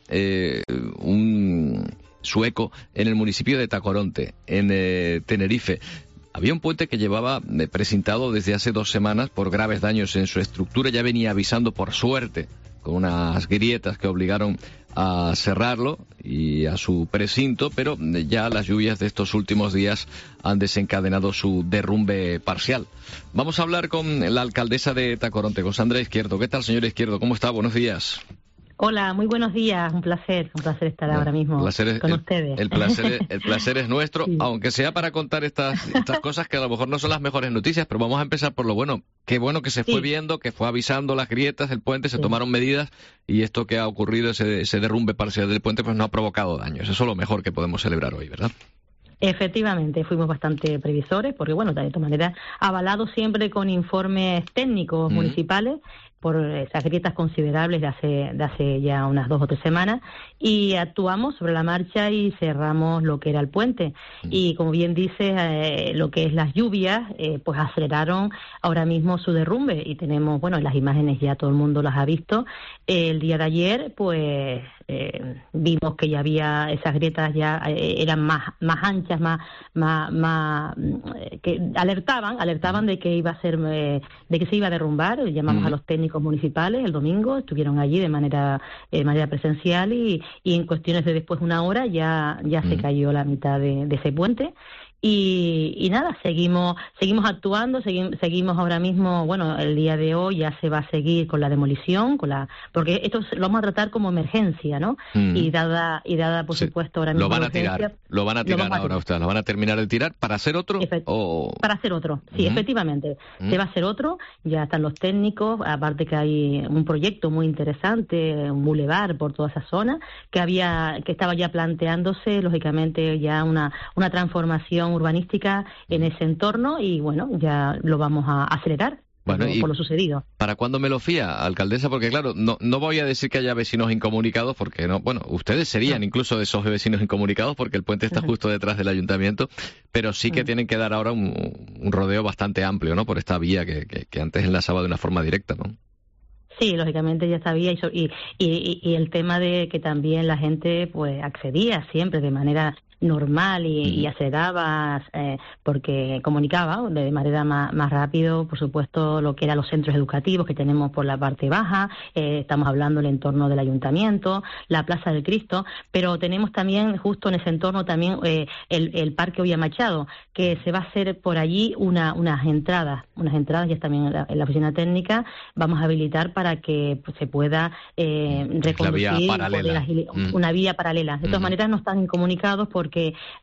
[SPEAKER 10] su eco en el municipio de Tacoronte, en Tenerife. Había un puente que llevaba precintado desde hace 2 semanas por graves daños en su estructura. Ya venía avisando, por suerte, con unas grietas que obligaron a cerrarlo y a su precinto, pero ya las lluvias de estos últimos días han desencadenado su derrumbe parcial. Vamos a hablar con la alcaldesa de Tacoronte, con Sandra Izquierdo. ¿Qué tal, señora Izquierdo? ¿Cómo está? Buenos días.
[SPEAKER 15] Hola, muy buenos días, un placer estar ahora mismo con ustedes.
[SPEAKER 10] El placer es nuestro, sí. Aunque sea para contar estas cosas que a lo mejor no son las mejores noticias, pero vamos a empezar por lo bueno. Qué bueno que se fue viendo, que fue avisando las grietas del puente, se tomaron medidas y esto que ha ocurrido, ese derrumbe parcial del puente, pues no ha provocado daños. Eso es lo mejor que podemos celebrar hoy, ¿verdad?
[SPEAKER 15] Efectivamente, fuimos bastante previsores, porque bueno, de todas maneras, avalado siempre con informes técnicos municipales, por esas grietas considerables de hace ya unas 2 o 3 semanas, y actuamos sobre la marcha y cerramos lo que era el puente. Y como bien dice, lo que es las lluvias, pues aceleraron ahora mismo su derrumbe, y tenemos, bueno, las imágenes ya todo el mundo las ha visto. El día de ayer, pues vimos que ya había esas grietas, ya eran más anchas, más que alertaban de que iba a ser, de que se iba a derrumbar. Llamamos a los técnicos municipales el domingo, estuvieron allí de manera presencial, y en cuestiones de después de 1 hora ya se cayó la mitad de ese puente. Y nada, seguimos actuando, seguimos ahora mismo, bueno, el día de hoy ya se va a seguir con la demolición, porque esto lo vamos a tratar como emergencia, ¿no? Y dada por supuesto ahora mismo
[SPEAKER 10] lo van a tirar ahora ustedes, lo van a terminar de tirar para hacer otro
[SPEAKER 15] para hacer otro, sí, efectivamente. Se va a hacer otro, ya están los técnicos, aparte que hay un proyecto muy interesante, un bulevar por toda esa zona que estaba ya planteándose, lógicamente, ya una transformación urbanística en ese entorno, y bueno, ya lo vamos a acelerar. Bueno, por lo sucedido.
[SPEAKER 10] ¿Para cuándo me lo fía, alcaldesa? Porque claro, no voy a decir que haya vecinos incomunicados, porque no, bueno, ustedes serían incluso de esos vecinos incomunicados, porque el puente está justo detrás del ayuntamiento, pero sí que tienen que dar ahora un rodeo bastante amplio, ¿no? Por esta vía que antes enlazaba de una forma directa, ¿no?
[SPEAKER 15] Sí, lógicamente ya sabía, y el tema de que también la gente pues accedía siempre de manera normal y aceleraba, porque comunicaba de manera más rápido, por supuesto, lo que eran los centros educativos que tenemos por la parte baja. Estamos hablando del entorno del ayuntamiento, la Plaza del Cristo, pero tenemos también justo en ese entorno también el Parque Olla Machado, que se va a hacer por allí unas entradas ya también en la oficina técnica vamos a habilitar para que pues, se pueda reconducir una vía paralela. De todas maneras no están incomunicados porque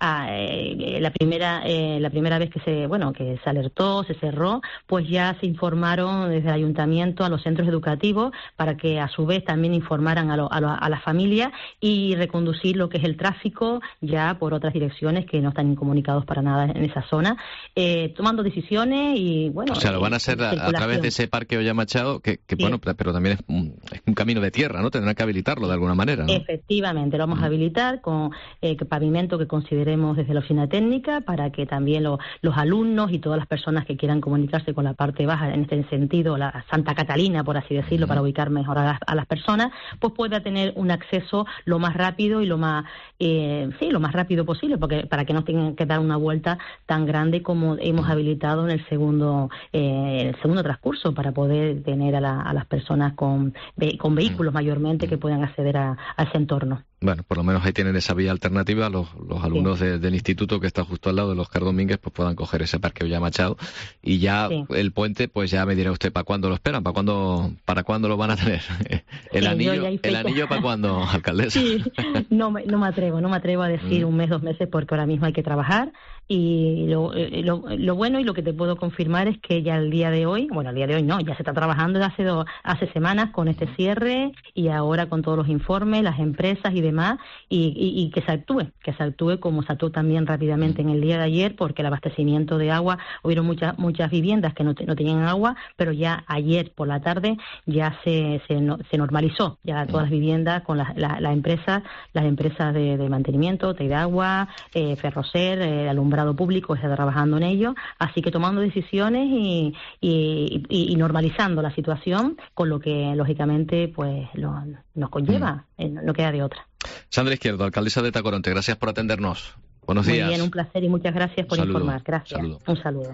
[SPEAKER 15] la primera vez que se alertó, se cerró, pues ya se informaron desde el ayuntamiento a los centros educativos para que a su vez también informaran a las familias y reconducir lo que es el tráfico ya por otras direcciones que no están incomunicados para nada en esa zona, tomando decisiones y bueno.
[SPEAKER 10] O sea, lo van a hacer a través de ese Parque Olla Machado, que bueno, pero también es un camino de tierra, ¿no? Tendrán que habilitarlo de alguna manera, ¿no?
[SPEAKER 15] Efectivamente, lo vamos a habilitar con pavimento que consideremos desde la oficina técnica para que también los alumnos y todas las personas que quieran comunicarse con la parte baja, en este sentido, la Santa Catalina, por así decirlo, para ubicar mejor a las personas, pues pueda tener un acceso lo más rápido y lo más rápido posible, porque para que no tengan que dar una vuelta tan grande como hemos habilitado en el segundo transcurso, para poder tener a las personas con vehículos mayormente que puedan acceder a ese entorno.
[SPEAKER 10] Bueno, por lo menos ahí tienen esa vía alternativa. Los alumnos del instituto que está justo al lado de Óscar Domínguez pues puedan coger ese Parque Villa Machado, y ya el puente, pues ya me dirá usted para cuándo lo esperan, para cuándo lo van a tener. El anillo para cuándo, alcaldesa.
[SPEAKER 15] Sí, no me atrevo a decir un mes, 2 meses, porque ahora mismo hay que trabajar, y lo bueno y lo que te puedo confirmar es que ya el día de hoy no, ya se está trabajando hace semanas con este cierre, y ahora con todos los informes, las empresas y demás, y que se actúe como se actuó también rápidamente en el día de ayer, porque el abastecimiento de agua, hubieron muchas viviendas que no tenían agua, pero ya ayer por la tarde ya se normalizó, ya todas las viviendas con las empresas de mantenimiento, de agua, Ferroser, el alumbrado público está trabajando en ello, así que tomando decisiones y normalizando la situación, con lo que lógicamente pues nos conlleva, no queda de otra.
[SPEAKER 10] Sandra Izquierdo, alcaldesa de Tacoronte, gracias por atendernos. Buenos días.
[SPEAKER 15] Muy bien, un placer y muchas gracias por informar. Gracias. Un saludo.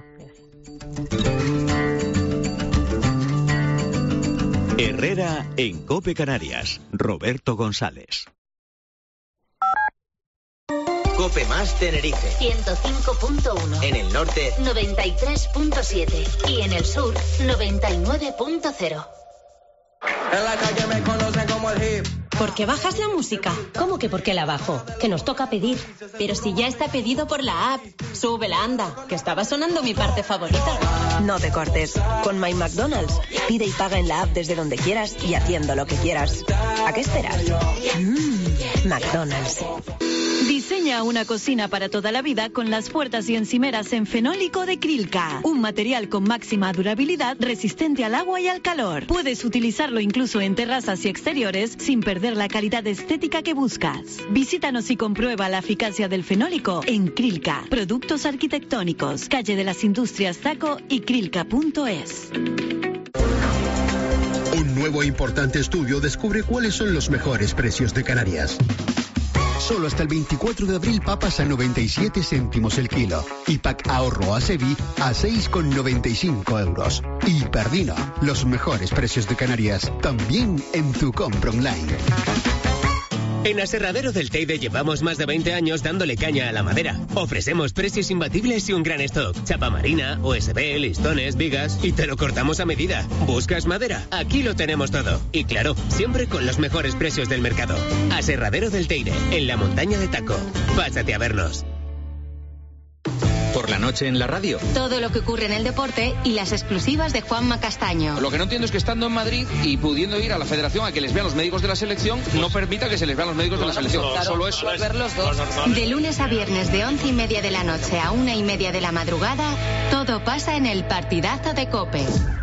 [SPEAKER 9] Herrera en COPE Canarias. Roberto González.
[SPEAKER 16] COPE Más Tenerife
[SPEAKER 17] 105.1,
[SPEAKER 16] en el norte
[SPEAKER 17] 93.7 y en el sur 99.0.
[SPEAKER 16] En la calle me conocen como el hip.
[SPEAKER 18] ¿Por qué bajas la música? ¿Cómo que por qué la bajo? Que nos toca pedir.
[SPEAKER 19] Pero si ya está pedido por la app. Súbela, anda, que estaba sonando mi parte favorita.
[SPEAKER 20] No te cortes. Con My McDonald's, pide y paga en la app desde donde quieras y haciendo lo que quieras. ¿A qué esperas? McDonald's.
[SPEAKER 2] Diseña una cocina para toda la vida con las puertas y encimeras en fenólico de Krilka. Un material con máxima durabilidad, resistente al agua y al calor. Puedes utilizarlo incluso en terrazas y exteriores sin perder la calidad estética que buscas. Visítanos y comprueba la eficacia del fenólico en Krilka. Productos arquitectónicos, calle de las Industrias Taco y krilka.es.
[SPEAKER 21] Un nuevo e importante estudio descubre cuáles son los mejores precios de Canarias. Solo hasta el 24 de abril papas a 97 céntimos el kilo y pack ahorro a Sevi a 6,95 euros. Y Perdino, los mejores precios de Canarias, también en tu compra online.
[SPEAKER 22] En Aserradero del Teide llevamos más de 20 años dándole caña a la madera. Ofrecemos precios imbatibles y un gran stock. Chapa marina, USB, listones, vigas, y te lo cortamos a medida. ¿Buscas madera? Aquí lo tenemos todo. Y claro, siempre con los mejores precios del mercado. Aserradero del Teide, en la montaña de Taco. Pásate a vernos.
[SPEAKER 5] Por la noche en la radio.
[SPEAKER 4] Todo lo que ocurre en el deporte y las exclusivas de Juanma Castaño.
[SPEAKER 23] Lo que no entiendo es que estando en Madrid y pudiendo ir a la federación a que les vean los médicos de la selección, no permita que se les vean los médicos de la selección.
[SPEAKER 4] Claro,
[SPEAKER 23] solo eso.
[SPEAKER 4] De lunes a viernes de 11:30 de la noche a 1:30 de la madrugada, todo pasa en el partidazo de COPE.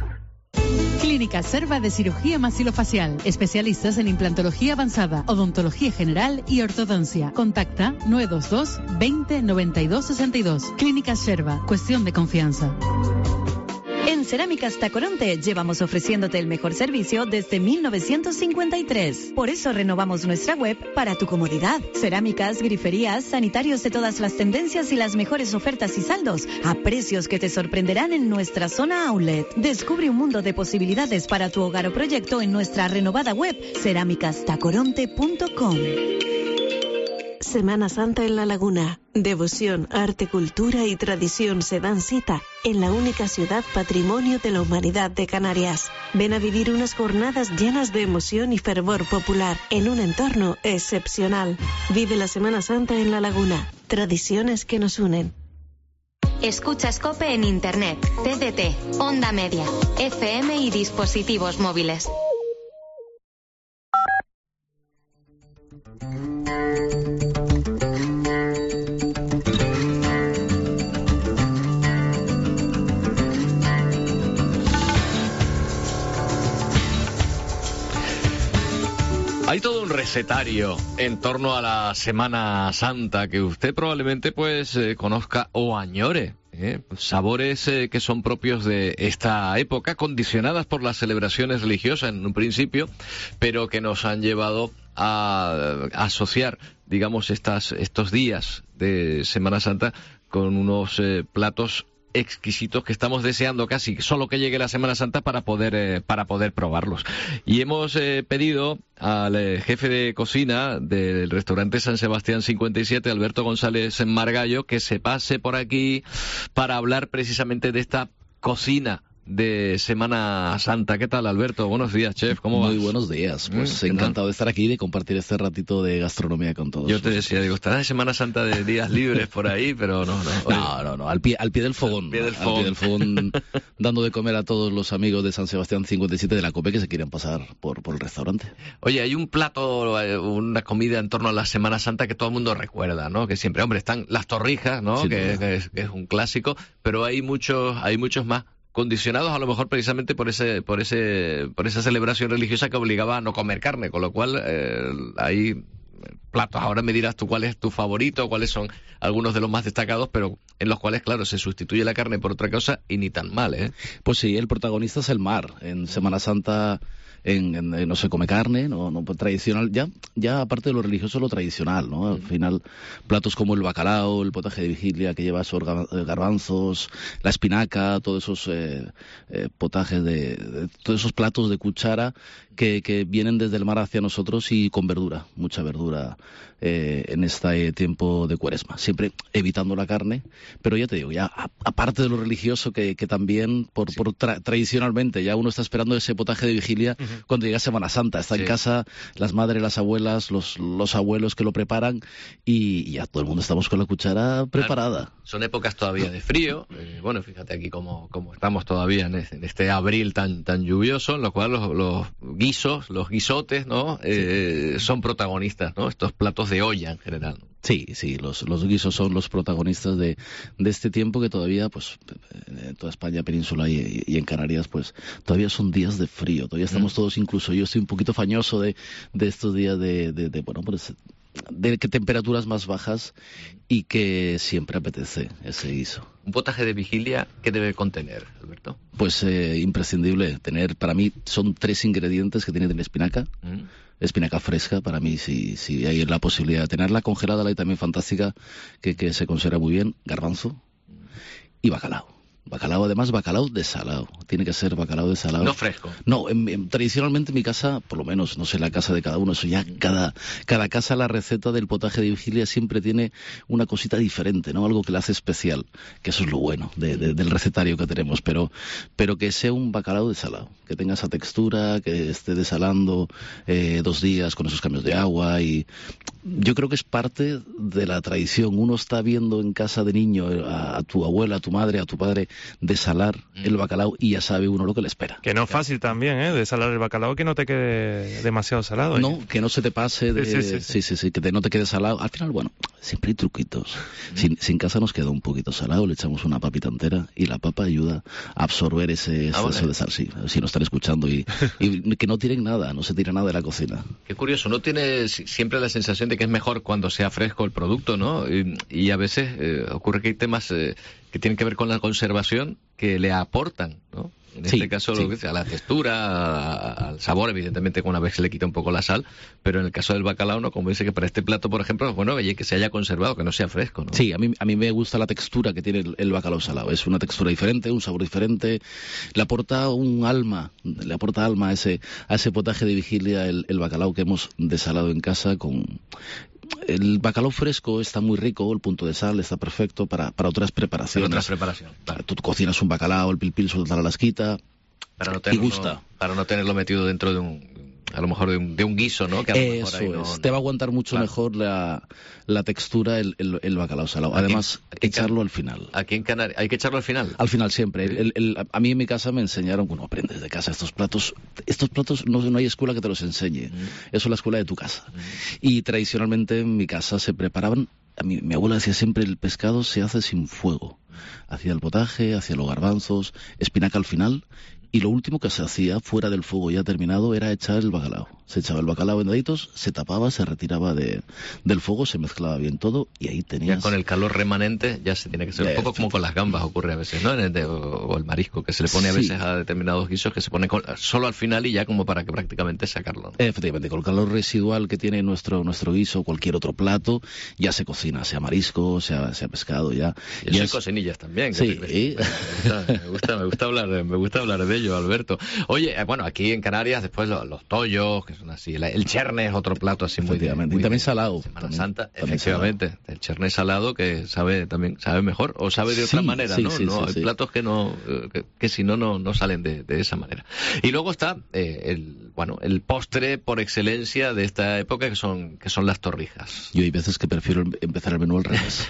[SPEAKER 24] Clínica Serva de Cirugía Maxilofacial. Especialistas en implantología avanzada, odontología general y ortodoncia. Contacta 922 20 92 62. Clínica Serva. Cuestión de confianza.
[SPEAKER 2] En Cerámicas Tacoronte llevamos ofreciéndote el mejor servicio desde 1953. Por eso renovamos nuestra web para tu comodidad. Cerámicas, griferías, sanitarios de todas las tendencias y las mejores ofertas y saldos a precios que te sorprenderán en nuestra zona outlet. Descubre un mundo de posibilidades para tu hogar o proyecto en nuestra renovada web cerámicastacoronte.com.
[SPEAKER 25] Semana Santa en La Laguna. Devoción, arte, cultura y tradición se dan cita en la única ciudad patrimonio de la humanidad de Canarias. Ven a vivir unas jornadas llenas de emoción y fervor popular en un entorno excepcional. Vive la Semana Santa en La Laguna. Tradiciones que nos unen.
[SPEAKER 4] Escuchas COPE en Internet, TDT, Onda Media, FM y dispositivos móviles.
[SPEAKER 10] Hay todo un recetario en torno a la Semana Santa que usted probablemente pues conozca o añore. Sabores que son propios de esta época, condicionadas por las celebraciones religiosas en un principio, pero que nos han llevado a asociar, digamos, estos días de Semana Santa con unos platos exquisitos que estamos deseando casi solo que llegue la Semana Santa para poder probarlos. Y hemos pedido al jefe de cocina del restaurante San Sebastián 57, Alberto González Margallo, que se pase por aquí para hablar precisamente de esta cocina de Semana Santa. ¿Qué tal, Alberto? Buenos días, chef. ¿Cómo vas?
[SPEAKER 1] Muy buenos días. Pues encantado de estar aquí y de compartir este ratito de gastronomía con todos.
[SPEAKER 10] Yo te decía, digo, estarás de Semana Santa de días libres por ahí, pero no.
[SPEAKER 1] No, al pie del fogón. Al pie del fogón, dando de comer a todos los amigos de San Sebastián 57 de la COPE que se quieran pasar por el restaurante.
[SPEAKER 10] Oye, hay un plato, una comida en torno a la Semana Santa que todo el mundo recuerda, ¿no? Que siempre, hombre, están las torrijas, ¿no? Que es un clásico, pero hay muchos más condicionados a lo mejor precisamente por esa celebración religiosa que obligaba a no comer carne, con lo cual hay platos. Ahora me dirás tú cuál es tu favorito, cuáles son algunos de los más destacados, pero en los cuales, claro, se sustituye la carne por otra cosa y ni tan mal, ¿eh?
[SPEAKER 1] Pues sí, el protagonista es el mar. En Semana Santa no se come carne, no tradicional, ya aparte de lo religioso, lo tradicional, ¿no? Al final, platos como el bacalao, el potaje de vigilia que lleva esos garbanzos, la espinaca, todos esos potajes todos esos platos de cuchara que vienen desde el mar hacia nosotros y con verdura, mucha verdura en este tiempo de Cuaresma, siempre evitando la carne, pero ya te digo, ya aparte de lo religioso que también tradicionalmente ya uno está esperando ese potaje de vigilia cuando llega Semana Santa, está en casa las madres, las abuelas, los abuelos que lo preparan y ya todo el mundo estamos con la cuchara preparada.
[SPEAKER 10] Claro, son épocas todavía de frío, bueno, fíjate aquí cómo estamos todavía en este abril tan lluvioso, en lo cual los guisotes, ¿no? Son protagonistas, ¿no? Estos platos de olla en general, ¿no?
[SPEAKER 1] Sí, los guisos son los protagonistas de este tiempo que todavía, pues, en toda España, península y en Canarias, pues, todavía son días de frío. Todavía estamos todos, incluso yo estoy un poquito fañoso de estos días de temperaturas más bajas y que siempre apetece ese guiso.
[SPEAKER 10] ¿Un potaje de vigilia qué debe contener, Alberto?
[SPEAKER 1] Pues imprescindible tener, para mí son 3 ingredientes que tiene de la espinaca. Espinaca fresca, para mí, si hay la posibilidad de tenerla congelada, y también fantástica, que se conserva muy bien, garbanzo y bacalao. Bacalao, además, bacalao desalado. Tiene que ser bacalao desalado.
[SPEAKER 10] No fresco.
[SPEAKER 1] No, tradicionalmente en mi casa, por lo menos, no sé, la casa de cada uno, eso ya cada casa, la receta del potaje de vigilia siempre tiene una cosita diferente, ¿no? Algo que le hace especial, que eso es lo bueno del recetario que tenemos, pero que sea un bacalao desalado, que tenga esa textura, que esté desalando 2 días con esos cambios de agua y yo creo que es parte de la tradición. Uno está viendo en casa de niño a tu abuela, a tu madre, a tu padre desalar el bacalao y ya sabe uno lo que le espera.
[SPEAKER 3] Que no es fácil también, desalar el bacalao, que no te quede demasiado salado.
[SPEAKER 1] No, que no se te pase sí, que no te quede salado. Al final, bueno, siempre hay truquitos. Si en casa nos queda un poquito salado, le echamos una papita entera y la papa ayuda a absorber ese exceso de sal. Sí, si nos están escuchando y que no tiren nada, no se tira nada de la cocina.
[SPEAKER 10] Qué curioso, ¿no? Tienes siempre la sensación de que es mejor cuando sea fresco el producto, ¿no? Y a veces ocurre que hay temas que tienen que ver con la conservación que le aportan, ¿no? En este caso, lo que dice, a la textura, al sabor, evidentemente, una vez se le quita un poco la sal, pero en el caso del bacalao, ¿no? Como dice que para este plato, por ejemplo, bueno, oye, que se haya conservado, que no sea fresco, ¿no?
[SPEAKER 1] Sí, a mí me gusta la textura que tiene el bacalao salado. Es una textura diferente, un sabor diferente, le aporta alma a ese potaje de vigilia el bacalao que hemos desalado en casa con... El bacalao fresco está muy rico, el punto de sal está perfecto para otras preparaciones.
[SPEAKER 10] Claro.
[SPEAKER 1] Tú cocinas un bacalao, el pilpil suelta la lasquita y gusta.
[SPEAKER 10] Para no tenerlo metido dentro de un guiso, ¿no? Que a lo mejor
[SPEAKER 1] eso es. Te va a aguantar mucho mejor la textura el bacalao salado. Además, echarlo al final.
[SPEAKER 10] Aquí en Canarias, ¿hay que echarlo al final?
[SPEAKER 1] Al final siempre. A mí en mi casa me enseñaron, bueno, aprendes de casa estos platos no hay escuela que te los enseñe. Eso es la escuela de tu casa. Y tradicionalmente en mi casa se preparaban, mi abuela decía siempre, el pescado se hace sin fuego. Hacía el potaje, hacía los garbanzos, espinaca al final. Y lo último que se hacía, fuera del fuego ya terminado, era echar el bacalao. Se echaba el bacalao en daditos, se tapaba, se retiraba del fuego, se mezclaba bien todo y ahí tenías...
[SPEAKER 10] Ya con el calor remanente ya se tiene que ser un poco como con las gambas ocurre a veces, ¿no? O el marisco, que se le pone a veces a determinados guisos que se pone solo al final y ya como para que prácticamente sacarlo, ¿no?
[SPEAKER 1] Efectivamente, con el calor residual que tiene nuestro guiso, cualquier otro plato, ya se cocina, sea marisco, sea pescado, ya...
[SPEAKER 10] Yo soy cocinillas también.
[SPEAKER 1] Sí.
[SPEAKER 10] Me gusta hablar de ello, Alberto. Oye, bueno, aquí en Canarias después los tollos, que son así, el cherne es otro plato así muy...
[SPEAKER 1] Y también salado.
[SPEAKER 10] Semana Santa, efectivamente. Salado. El cherne salado que sabe mejor, o sabe de otra manera, ¿no? Hay platos que si no salen de esa manera. Y luego está el postre por excelencia de esta época que son las torrijas.
[SPEAKER 1] Yo hay veces que prefiero empezar el menú al revés.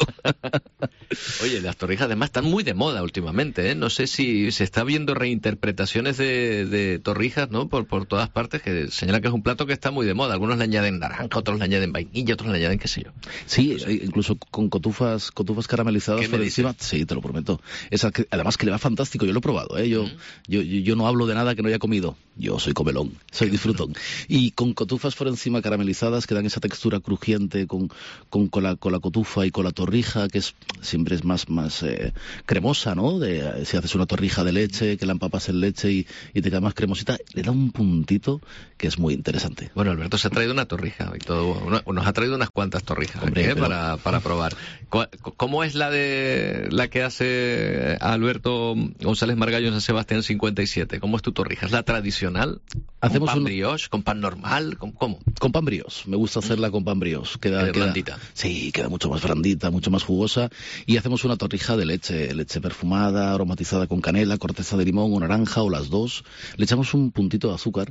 [SPEAKER 10] Oye, las torrijas además están muy de moda últimamente, ¿eh? No sé si se está viendo reinterpretaciones de torrijas, ¿no? Por todas partes que señalan que es un plato que está muy de moda. Algunos le añaden naranja, otros le añaden vainilla, otros le añaden qué sé yo.
[SPEAKER 1] Sí, incluso con cotufas caramelizadas por encima. Sí, te lo prometo. Además que le va fantástico, yo lo he probado, ¿eh? Yo no hablo de nada que no haya comido. Yo soy comelón, soy disfrutón. Y con cotufas por encima caramelizadas que dan esa textura crujiente con la cotufa y con la torrija, que siempre es más cremosa, ¿no? Si haces una torrija de leche, que la empapas en leche y te queda más cremosita, le da un puntito que es muy interesante.
[SPEAKER 10] Bueno, Alberto se ha traído una torrija y todo, nos ha traído unas cuantas torrijas,
[SPEAKER 1] hombre,
[SPEAKER 10] aquí, para probar. ¿Cómo es la que hace Alberto González Margallo en San Sebastián 57? ¿Cómo es tu torrija? ¿Es la tradicional? ¿Con pan brioche? ¿Con pan normal? ¿Cómo?
[SPEAKER 1] Con pan brioche. Me gusta hacerla con pan brioche. Queda
[SPEAKER 10] blandita.
[SPEAKER 1] Sí, queda mucho más blandita, mucho más jugosa. Y hacemos una torrija de leche perfumada, aromatizada con canela, corteza de limón o naranja o las dos. Le echamos un puntito de azúcar,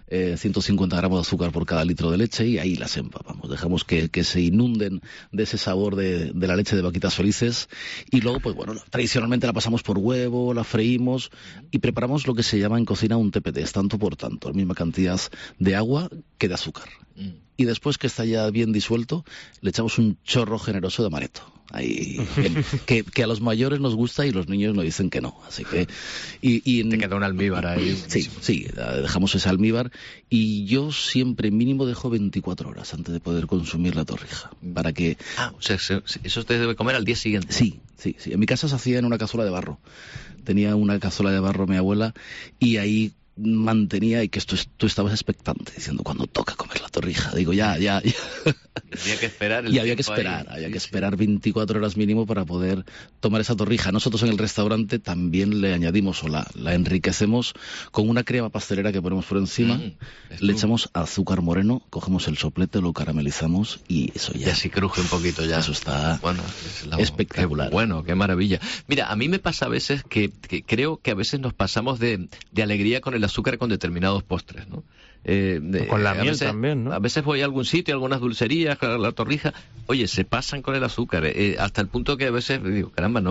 [SPEAKER 1] 150 gramos de azúcar por cada litro de leche y ahí las empapamos. Dejamos que se inunden de ese sabor de la leche de vaquitas felices y luego, pues bueno, tradicionalmente la pasamos por huevo, la freímos y preparamos lo que se llama en cocina un TPT, es tanto por tanto, la misma cantidad de agua que de azúcar. Y después que está ya bien disuelto, le echamos un chorro generoso de amaretto. Ahí, que a los mayores nos gusta y los niños nos dicen que no. Así que
[SPEAKER 10] te queda un almíbar ahí.
[SPEAKER 1] Sí, dejamos ese almíbar y yo siempre mínimo dejo 24 horas antes de poder consumir la torrija. Para que...
[SPEAKER 10] o sea, eso usted debe comer al día siguiente.
[SPEAKER 1] Sí. En mi casa se hacía en una cazuela de barro. Tenía una cazuela de barro mi abuela y ahí mantenía, y que tú estabas expectante diciendo cuando toca comer la torrija, digo ya.
[SPEAKER 10] Había que esperar
[SPEAKER 1] había que esperar 24 horas mínimo para poder tomar esa torrija. Nosotros en el restaurante también le añadimos o la enriquecemos con una crema pastelera que ponemos por encima, le echamos azúcar moreno, cogemos el soplete, lo caramelizamos y eso ya.
[SPEAKER 10] Y así cruje un poquito ya.
[SPEAKER 1] Eso está espectacular.
[SPEAKER 10] Qué maravilla. Mira, a mí me pasa a veces que creo que a veces nos pasamos de alegría con el azúcar con determinados postres, ¿no?
[SPEAKER 3] Con la miel también, ¿no?
[SPEAKER 10] A veces voy a algún sitio, algunas dulcerías, la torrija, oye, se pasan con el azúcar, hasta el punto que a veces digo, caramba,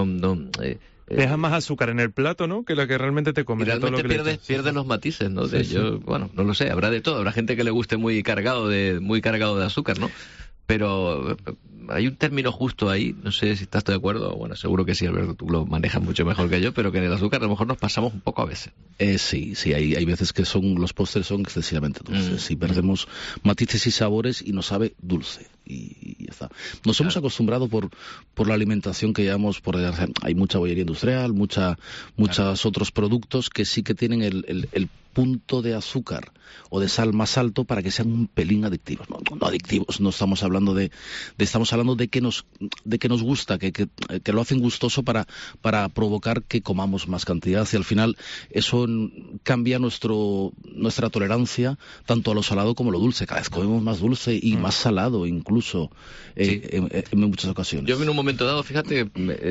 [SPEAKER 3] deja más azúcar en el plato, ¿no? Que la que realmente te comes.
[SPEAKER 10] Y realmente pierdes los matices, ¿no? Bueno, no lo sé, habrá de todo, habrá gente que le guste muy cargado de azúcar, ¿no? Pero hay un término justo ahí, no sé si estás de acuerdo, bueno, seguro que sí, Alberto, tú lo manejas mucho mejor que yo, pero que en el azúcar a lo mejor nos pasamos un poco a veces.
[SPEAKER 1] Sí, hay veces que los postres son excesivamente dulces, y perdemos matices y sabores y nos sabe dulce. Y ya está. Nos hemos acostumbrado por la alimentación que llevamos, hay mucha bollería industrial, muchos otros productos que sí que tienen el punto de azúcar o de sal más alto para que sean un pelín adictivos. No adictivos, no estamos hablando estamos hablando de que nos gusta, que lo hacen gustoso para provocar que comamos más cantidad y al final eso cambia nuestra tolerancia tanto a lo salado como a lo dulce. Cada vez comemos más dulce y más salado incluso en muchas ocasiones.
[SPEAKER 10] Yo en un momento dado, fíjate,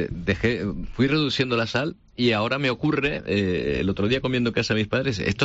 [SPEAKER 10] fui reduciendo la sal y ahora me ocurre, el otro día comiendo en casa de mis padres, esto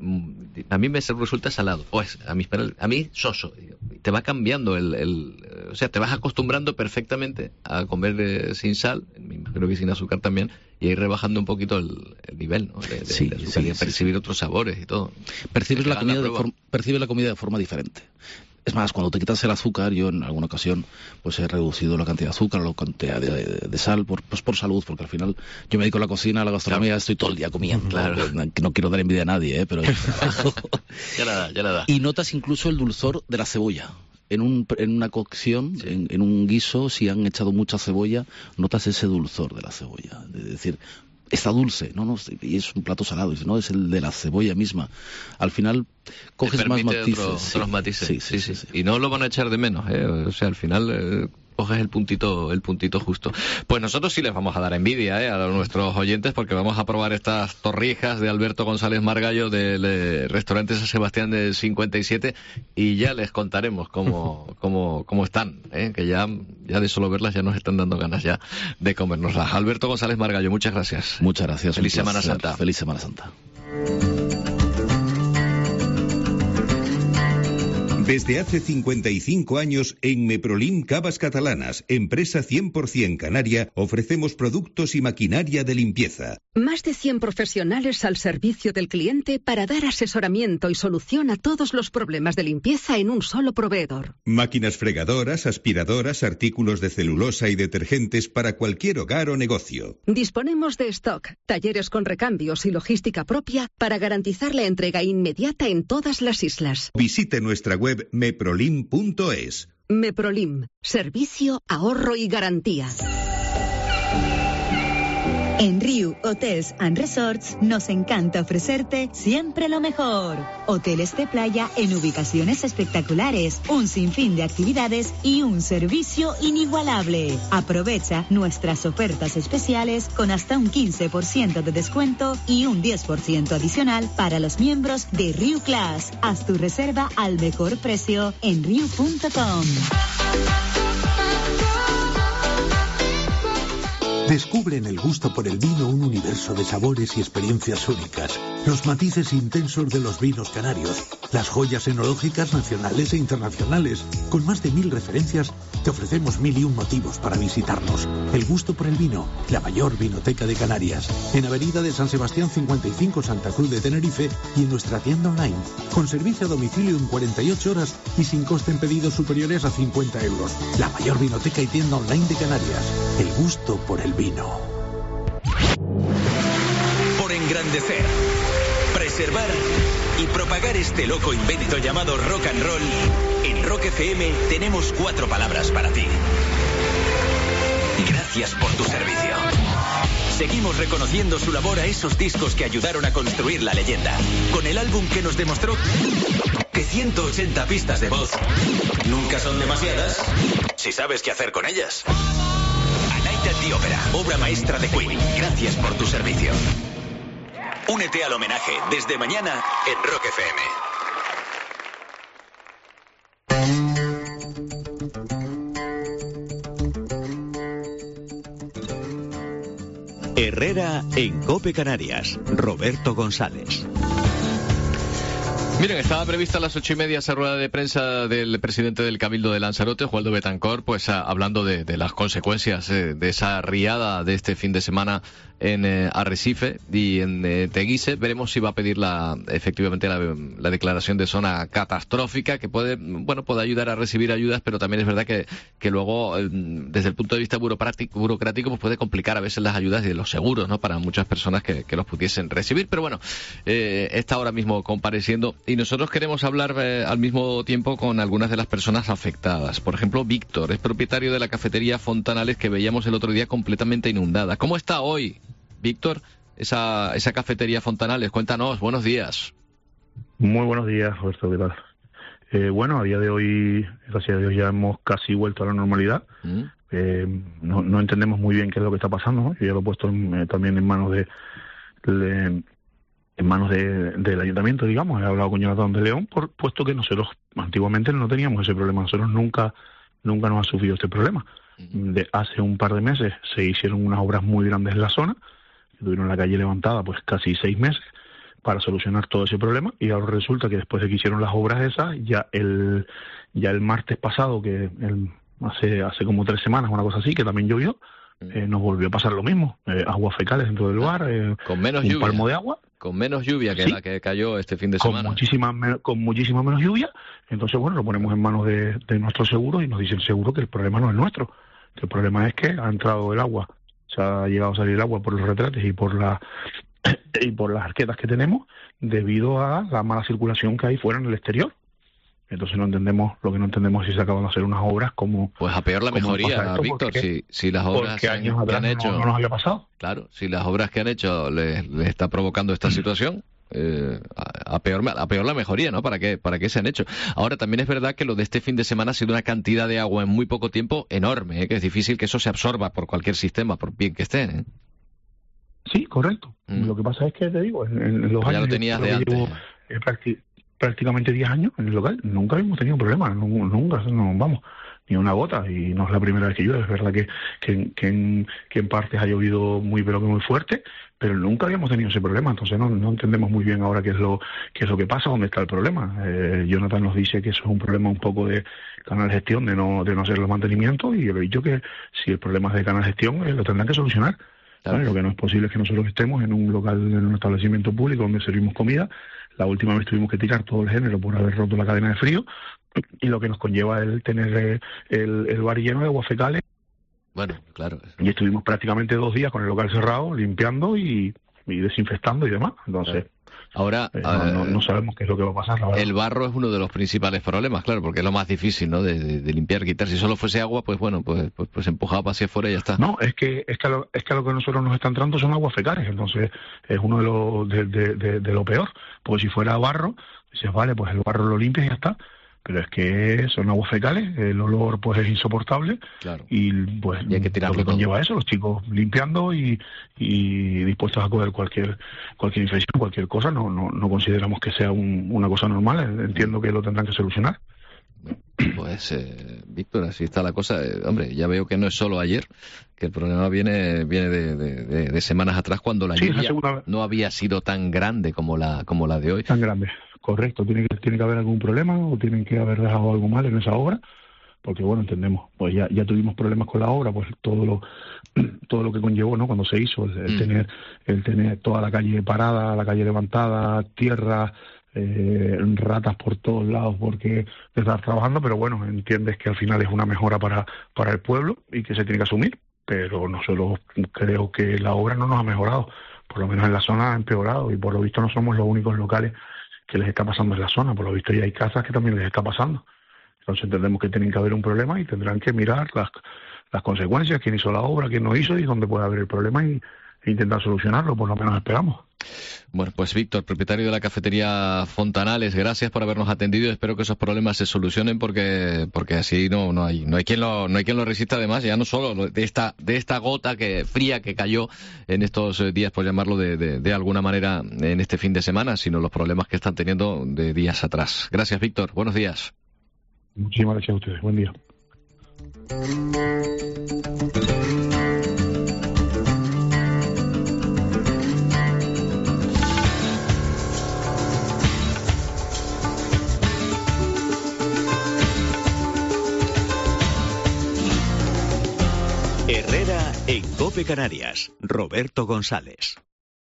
[SPEAKER 10] a mí me resulta salado, a mí soso, te va cambiando o sea, te vas acostumbrando perfectamente a comer sin sal, creo que sin azúcar también, y ir rebajando un poquito el nivel, ¿no? de azúcar y percibir otros sabores y todo.
[SPEAKER 1] Percibes la comida de forma diferente. Es más, cuando te quitas el azúcar, yo en alguna ocasión pues he reducido la cantidad de azúcar, la cantidad de sal, por salud, porque al final yo me dedico a la cocina, a la gastronomía, estoy todo el día comiendo. Claro. No quiero dar envidia a nadie, pero
[SPEAKER 10] ya la da.
[SPEAKER 1] Y notas incluso el dulzor de la cebolla. En una cocción, sí, en un guiso, si han echado mucha cebolla, notas ese dulzor de la cebolla. Es decir, está dulce, y es un plato salado, no, es el de la cebolla misma. Al final coges más matices.
[SPEAKER 10] Otros matices. Sí. Y no lo van a echar de menos, O sea, al final coges el puntito justo. Pues nosotros sí les vamos a dar envidia a nuestros oyentes, porque vamos a probar estas torrijas de Alberto González Margallo del restaurante San Sebastián del 57, y ya les contaremos cómo están, que ya de solo verlas ya nos están dando ganas ya de comérnoslas. Alberto González Margallo, muchas gracias.
[SPEAKER 1] Muchas gracias.
[SPEAKER 10] Feliz Semana Santa.
[SPEAKER 1] Feliz Semana Santa.
[SPEAKER 6] Desde hace 55 años, en Meprolim Cavas Catalanas, empresa 100% canaria, ofrecemos productos y maquinaria de limpieza.
[SPEAKER 7] Más de 100 profesionales al servicio del cliente para dar asesoramiento y solución a todos los problemas de limpieza en un solo proveedor.
[SPEAKER 6] Máquinas fregadoras, aspiradoras, artículos de celulosa y detergentes para cualquier hogar o negocio.
[SPEAKER 7] Disponemos de stock, talleres con recambios y logística propia para garantizar la entrega inmediata en todas las islas.
[SPEAKER 6] Visite nuestra web meprolim.es.
[SPEAKER 7] Meprolim, servicio, ahorro y garantía.
[SPEAKER 2] En Riu Hotels and Resorts nos encanta ofrecerte siempre lo mejor. Hoteles de playa en ubicaciones espectaculares, un sinfín de actividades y un servicio inigualable. Aprovecha nuestras ofertas especiales con hasta un 15% de descuento y un 10% adicional para los miembros de Riu Class. Haz tu reserva al mejor precio en riu.com.
[SPEAKER 14] Descubre en el gusto por el vino un universo de sabores y experiencias únicas, los matices intensos de los vinos canarios, las joyas enológicas nacionales e internacionales. Con más de 1000 referencias, te ofrecemos 1001 motivos para visitarnos. El gusto por el vino, la mayor vinoteca de Canarias, en Avenida de San Sebastián 55, Santa Cruz de Tenerife, y en nuestra tienda online, con servicio a domicilio en 48 horas y sin coste en pedidos superiores a 50 euros. La mayor vinoteca y tienda online de Canarias. El gusto por el vino.
[SPEAKER 8] Por engrandecer, preservar y propagar este loco invento llamado rock and roll, en Rock FM tenemos 4 palabras para ti. Gracias por tu servicio. Seguimos reconociendo su labor a esos discos que ayudaron a construir la leyenda, con el álbum que nos demostró que 180 pistas de voz nunca son demasiadas si sabes qué hacer con ellas. The Opera, obra maestra de Queen. Gracias por tu servicio. Únete al homenaje desde mañana en Rock
[SPEAKER 9] FM. Herrera en COPE Canarias. Roberto González.
[SPEAKER 10] Miren, estaba prevista a las 8:30 esa rueda de prensa del presidente del Cabildo de Lanzarote, Oswaldo Betancourt, pues hablando de las consecuencias de esa riada de este fin de semana en Arrecife y en Teguise. Veremos si va a pedir efectivamente la declaración de zona catastrófica, que puede ayudar a recibir ayudas, pero también es verdad que luego, desde el punto de vista burocrático, pues puede complicar a veces las ayudas y los seguros, ¿no?, para muchas personas que los pudiesen recibir. Pero bueno, está ahora mismo compareciendo. Y nosotros queremos hablar al mismo tiempo con algunas de las personas afectadas. Por ejemplo, Víctor es propietario de la cafetería Fontanales, que veíamos el otro día completamente inundada. ¿Cómo está hoy, Víctor, esa cafetería Fontanales? Cuéntanos, buenos días.
[SPEAKER 11] Muy buenos días, Roberto, ¿qué tal? Bueno, a día de hoy, gracias a Dios, ya hemos casi vuelto a la normalidad. No entendemos muy bien qué es lo que está pasando, ¿no? Yo ya lo he puesto también en manos del ayuntamiento, digamos. He hablado con Jonathan de León, puesto que nosotros antiguamente no teníamos ese problema. Nosotros nunca nos ha sufrido este problema. Hace un par de meses se hicieron unas obras muy grandes en la zona, que tuvieron la calle levantada pues casi 6 meses para solucionar todo ese problema, y ahora resulta que después de que hicieron las obras esas, ya el martes pasado, hace como 3 semanas, una cosa así, que también llovió, nos volvió a pasar lo mismo. Aguas fecales dentro del bar,
[SPEAKER 10] con menos
[SPEAKER 11] un
[SPEAKER 10] lluvia.
[SPEAKER 11] palmo de agua.
[SPEAKER 10] Con menos lluvia que la que cayó este fin de semana.
[SPEAKER 11] Con muchísima menos lluvia. Entonces, bueno, lo ponemos en manos de nuestros seguros y nos dicen seguro que el problema no es nuestro. El problema es que ha entrado el agua, se ha llegado a salir el agua por los retrates y por las arquetas que tenemos debido a la mala circulación que hay fuera en el exterior. Entonces lo que no entendemos es si se acaban de hacer unas obras como...
[SPEAKER 10] Pues a peor la mejoría, Víctor, si las obras que han hecho...
[SPEAKER 11] No nos había pasado.
[SPEAKER 10] Claro, si las obras que han hecho les está provocando esta situación, a peor la mejoría, ¿no? ¿Para qué se han hecho? Ahora, también es verdad que lo de este fin de semana ha sido una cantidad de agua en muy poco tiempo enorme, que es difícil que eso se absorba por cualquier sistema, por bien que esté, ¿eh?
[SPEAKER 11] Sí, correcto. Lo que pasa es que, te digo, en los años...
[SPEAKER 10] Ya lo tenías de antes.
[SPEAKER 11] Llevo, prácticamente 10 años en el local, nunca habíamos tenido problemas, nunca, no, vamos, ni una gota, y no es la primera vez que llueve. Es verdad que en partes ha llovido muy fuerte, pero nunca habíamos tenido ese problema. Entonces no entendemos muy bien ahora qué es lo que pasa, dónde está el problema. Jonathan nos dice que eso es un problema un poco de Canal Gestión, de no hacer los mantenimientos, y yo le he dicho que si el problema es de Canal Gestión, lo tendrán que solucionar. Claro. Lo que no es posible es que nosotros estemos en un local, en un establecimiento público donde servimos comida. La última vez tuvimos que tirar todo el género por haber roto la cadena de frío, y lo que nos conlleva el tener el bar lleno de aguas fecales.
[SPEAKER 10] Bueno, claro.
[SPEAKER 11] Y estuvimos prácticamente 2 días con el local cerrado, limpiando y desinfectando y demás. Entonces,
[SPEAKER 10] ahora
[SPEAKER 11] no sabemos qué es lo que va a pasar, la verdad.
[SPEAKER 10] El barro es uno de los principales problemas, claro, porque es lo más difícil, ¿no? De limpiar, quitar. Si solo fuese agua, pues bueno, pues empujado hacia afuera y ya está.
[SPEAKER 11] No, es que lo que nosotros nos está entrando son aguas fecales, entonces es uno de lo peor. Porque si fuera barro, dices, vale, pues el barro lo limpias y ya está. Pero es que son aguas fecales, el olor pues es insoportable,
[SPEAKER 10] claro.
[SPEAKER 11] Y pues
[SPEAKER 10] y hay que tirarlo
[SPEAKER 11] lo que conlleva eso, los chicos limpiando y dispuestos a coger cualquier infección, cualquier cosa. No consideramos que sea una cosa normal, entiendo que lo tendrán que solucionar.
[SPEAKER 10] Pues, Víctor, así está la cosa. Hombre, ya veo que no es solo ayer, que el problema viene de semanas atrás, cuando la lluvia no había sido tan grande como la de hoy.
[SPEAKER 11] Tan grande. Correcto, tiene que haber algún problema o tienen que haber dejado algo mal en esa obra, porque bueno, entendemos, pues ya tuvimos problemas con la obra, pues todo lo que conllevó, ¿no? Cuando se hizo, el tener toda la calle parada, la calle levantada, tierra, ratas por todos lados porque estar trabajando, pero bueno, entiendes que al final es una mejora para el pueblo y que se tiene que asumir, pero nosotros creo que la obra no nos ha mejorado, por lo menos en la zona ha empeorado, y por lo visto no somos los únicos locales que les está pasando en la zona, por lo visto ya hay casas que también les está pasando. Entonces entendemos que tienen que haber un problema y tendrán que mirar las consecuencias, quién hizo la obra, quién no hizo y dónde puede haber el problema e intentar solucionarlo, por lo menos esperamos.
[SPEAKER 10] Bueno, pues Víctor, propietario de la cafetería Fontanales, gracias por habernos atendido. Espero que esos problemas se solucionen porque así no hay quien lo resista. Además, ya no solo de esta gota fría que cayó en estos días, por llamarlo de alguna manera, en este fin de semana, sino los problemas que están teniendo de días atrás. Gracias, Víctor. Buenos días.
[SPEAKER 11] Muchísimas gracias a ustedes. Buen día.
[SPEAKER 9] Herrera en COPE Canarias. Roberto González.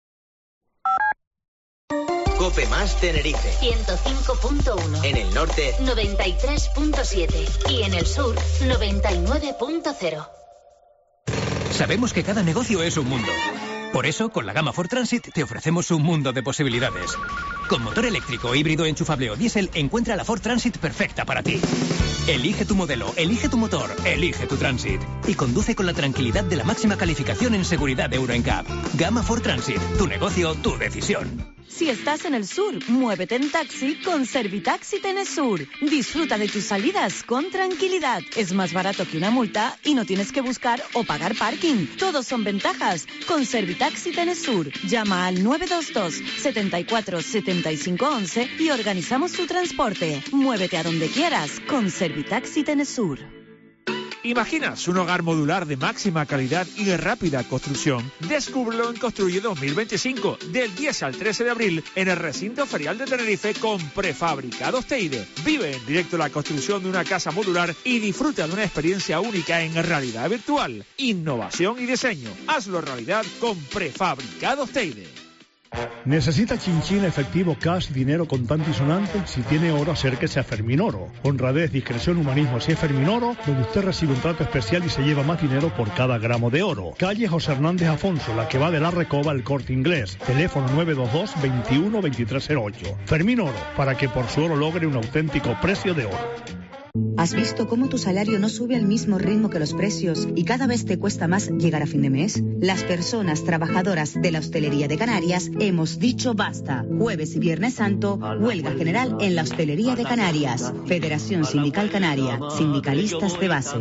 [SPEAKER 8] COPE más Tenerife.
[SPEAKER 19] 105.1.
[SPEAKER 8] En el norte,
[SPEAKER 19] 93.7. Y en el sur, 99.0.
[SPEAKER 12] Sabemos que cada negocio es un mundo. Por eso, con la gama Ford Transit te ofrecemos un mundo de posibilidades. Con motor eléctrico, híbrido, enchufable o diésel, encuentra la Ford Transit perfecta para ti. Elige tu modelo, elige tu motor, elige tu Transit. Y conduce con la tranquilidad de la máxima calificación en seguridad Euro NCAP. Gama Ford Transit, tu negocio, tu decisión.
[SPEAKER 2] Si estás en el sur, muévete en taxi con Servitaxi Tenesur. Disfruta de tus salidas con tranquilidad. Es más barato que una multa y no tienes que buscar o pagar parking. Todos son ventajas con Servitaxi Tenesur. Llama al 922 74 75 11 y organizamos tu transporte. Muévete a donde quieras con Servitaxi Tenesur.
[SPEAKER 13] ¿Imaginas un hogar modular de máxima calidad y de rápida construcción? Descúbrelo en Construye 2025, del 10 al 13 de abril, en el recinto ferial de Tenerife con Prefabricados Teide. Vive en directo la construcción de una casa modular y disfruta de una experiencia única en realidad virtual, innovación y diseño. Hazlo realidad con Prefabricados Teide.
[SPEAKER 15] ¿Necesita chinchín, efectivo, cash, dinero contante y sonante? Si tiene oro, acérquese a Ferminoro. Honradez, discreción, humanismo. Si es Ferminoro, donde usted recibe un trato especial y se lleva más dinero por cada gramo de oro. Calle José Hernández Afonso, la que va de la Recoba al Corte Inglés. Teléfono 922-21-2308. Ferminoro, para que por su oro logre un auténtico precio de oro.
[SPEAKER 16] ¿Has visto cómo tu salario no sube al mismo ritmo que los precios y cada vez te cuesta más llegar a fin de mes? Las personas trabajadoras de la hostelería de Canarias hemos dicho basta. Jueves y Viernes Santo, huelga general en la hostelería de Canarias. Federación Sindical Canaria, sindicalistas de base.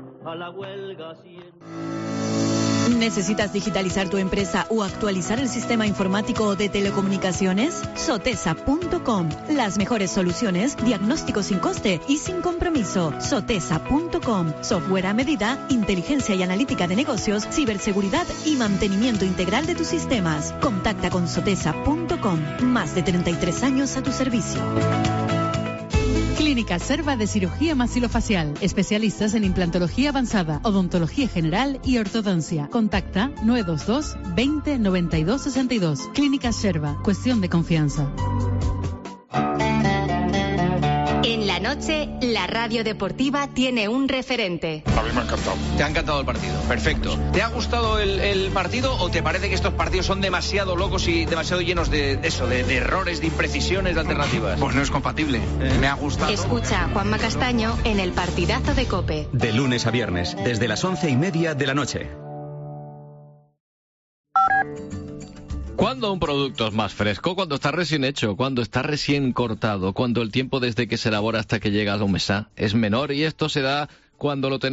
[SPEAKER 2] ¿Necesitas digitalizar tu empresa o actualizar el sistema informático de telecomunicaciones? Sotesa.com. Las mejores soluciones, diagnóstico sin coste y sin compromiso. Sotesa.com. Software a medida, inteligencia y analítica de negocios, ciberseguridad y mantenimiento integral de tus sistemas. Contacta con Sotesa.com. Más de 33 años a tu servicio.
[SPEAKER 24] Clínica Serva de Cirugía Maxilofacial. Especialistas en implantología avanzada, odontología general y ortodoncia. Contacta 922 20 92 62. Clínica Serva. Cuestión de confianza.
[SPEAKER 4] En la noche, la radio deportiva tiene un referente.
[SPEAKER 17] A mí me ha encantado.
[SPEAKER 23] Te ha encantado el partido. Perfecto. ¿Te ha gustado el partido o te parece que estos partidos son demasiado locos y demasiado llenos de errores, de imprecisiones, de alternativas?
[SPEAKER 17] Pues no es compatible. Me ha gustado.
[SPEAKER 4] Escucha a Juanma Castaño en el partidazo de COPE.
[SPEAKER 5] De lunes a viernes, desde las 11:30 de la noche.
[SPEAKER 10] ¿Cuándo un producto es más fresco? Cuando está recién hecho, cuando está recién cortado, cuando el tiempo desde que se elabora hasta que llega a la mesa es menor, y esto se da cuando lo tenemos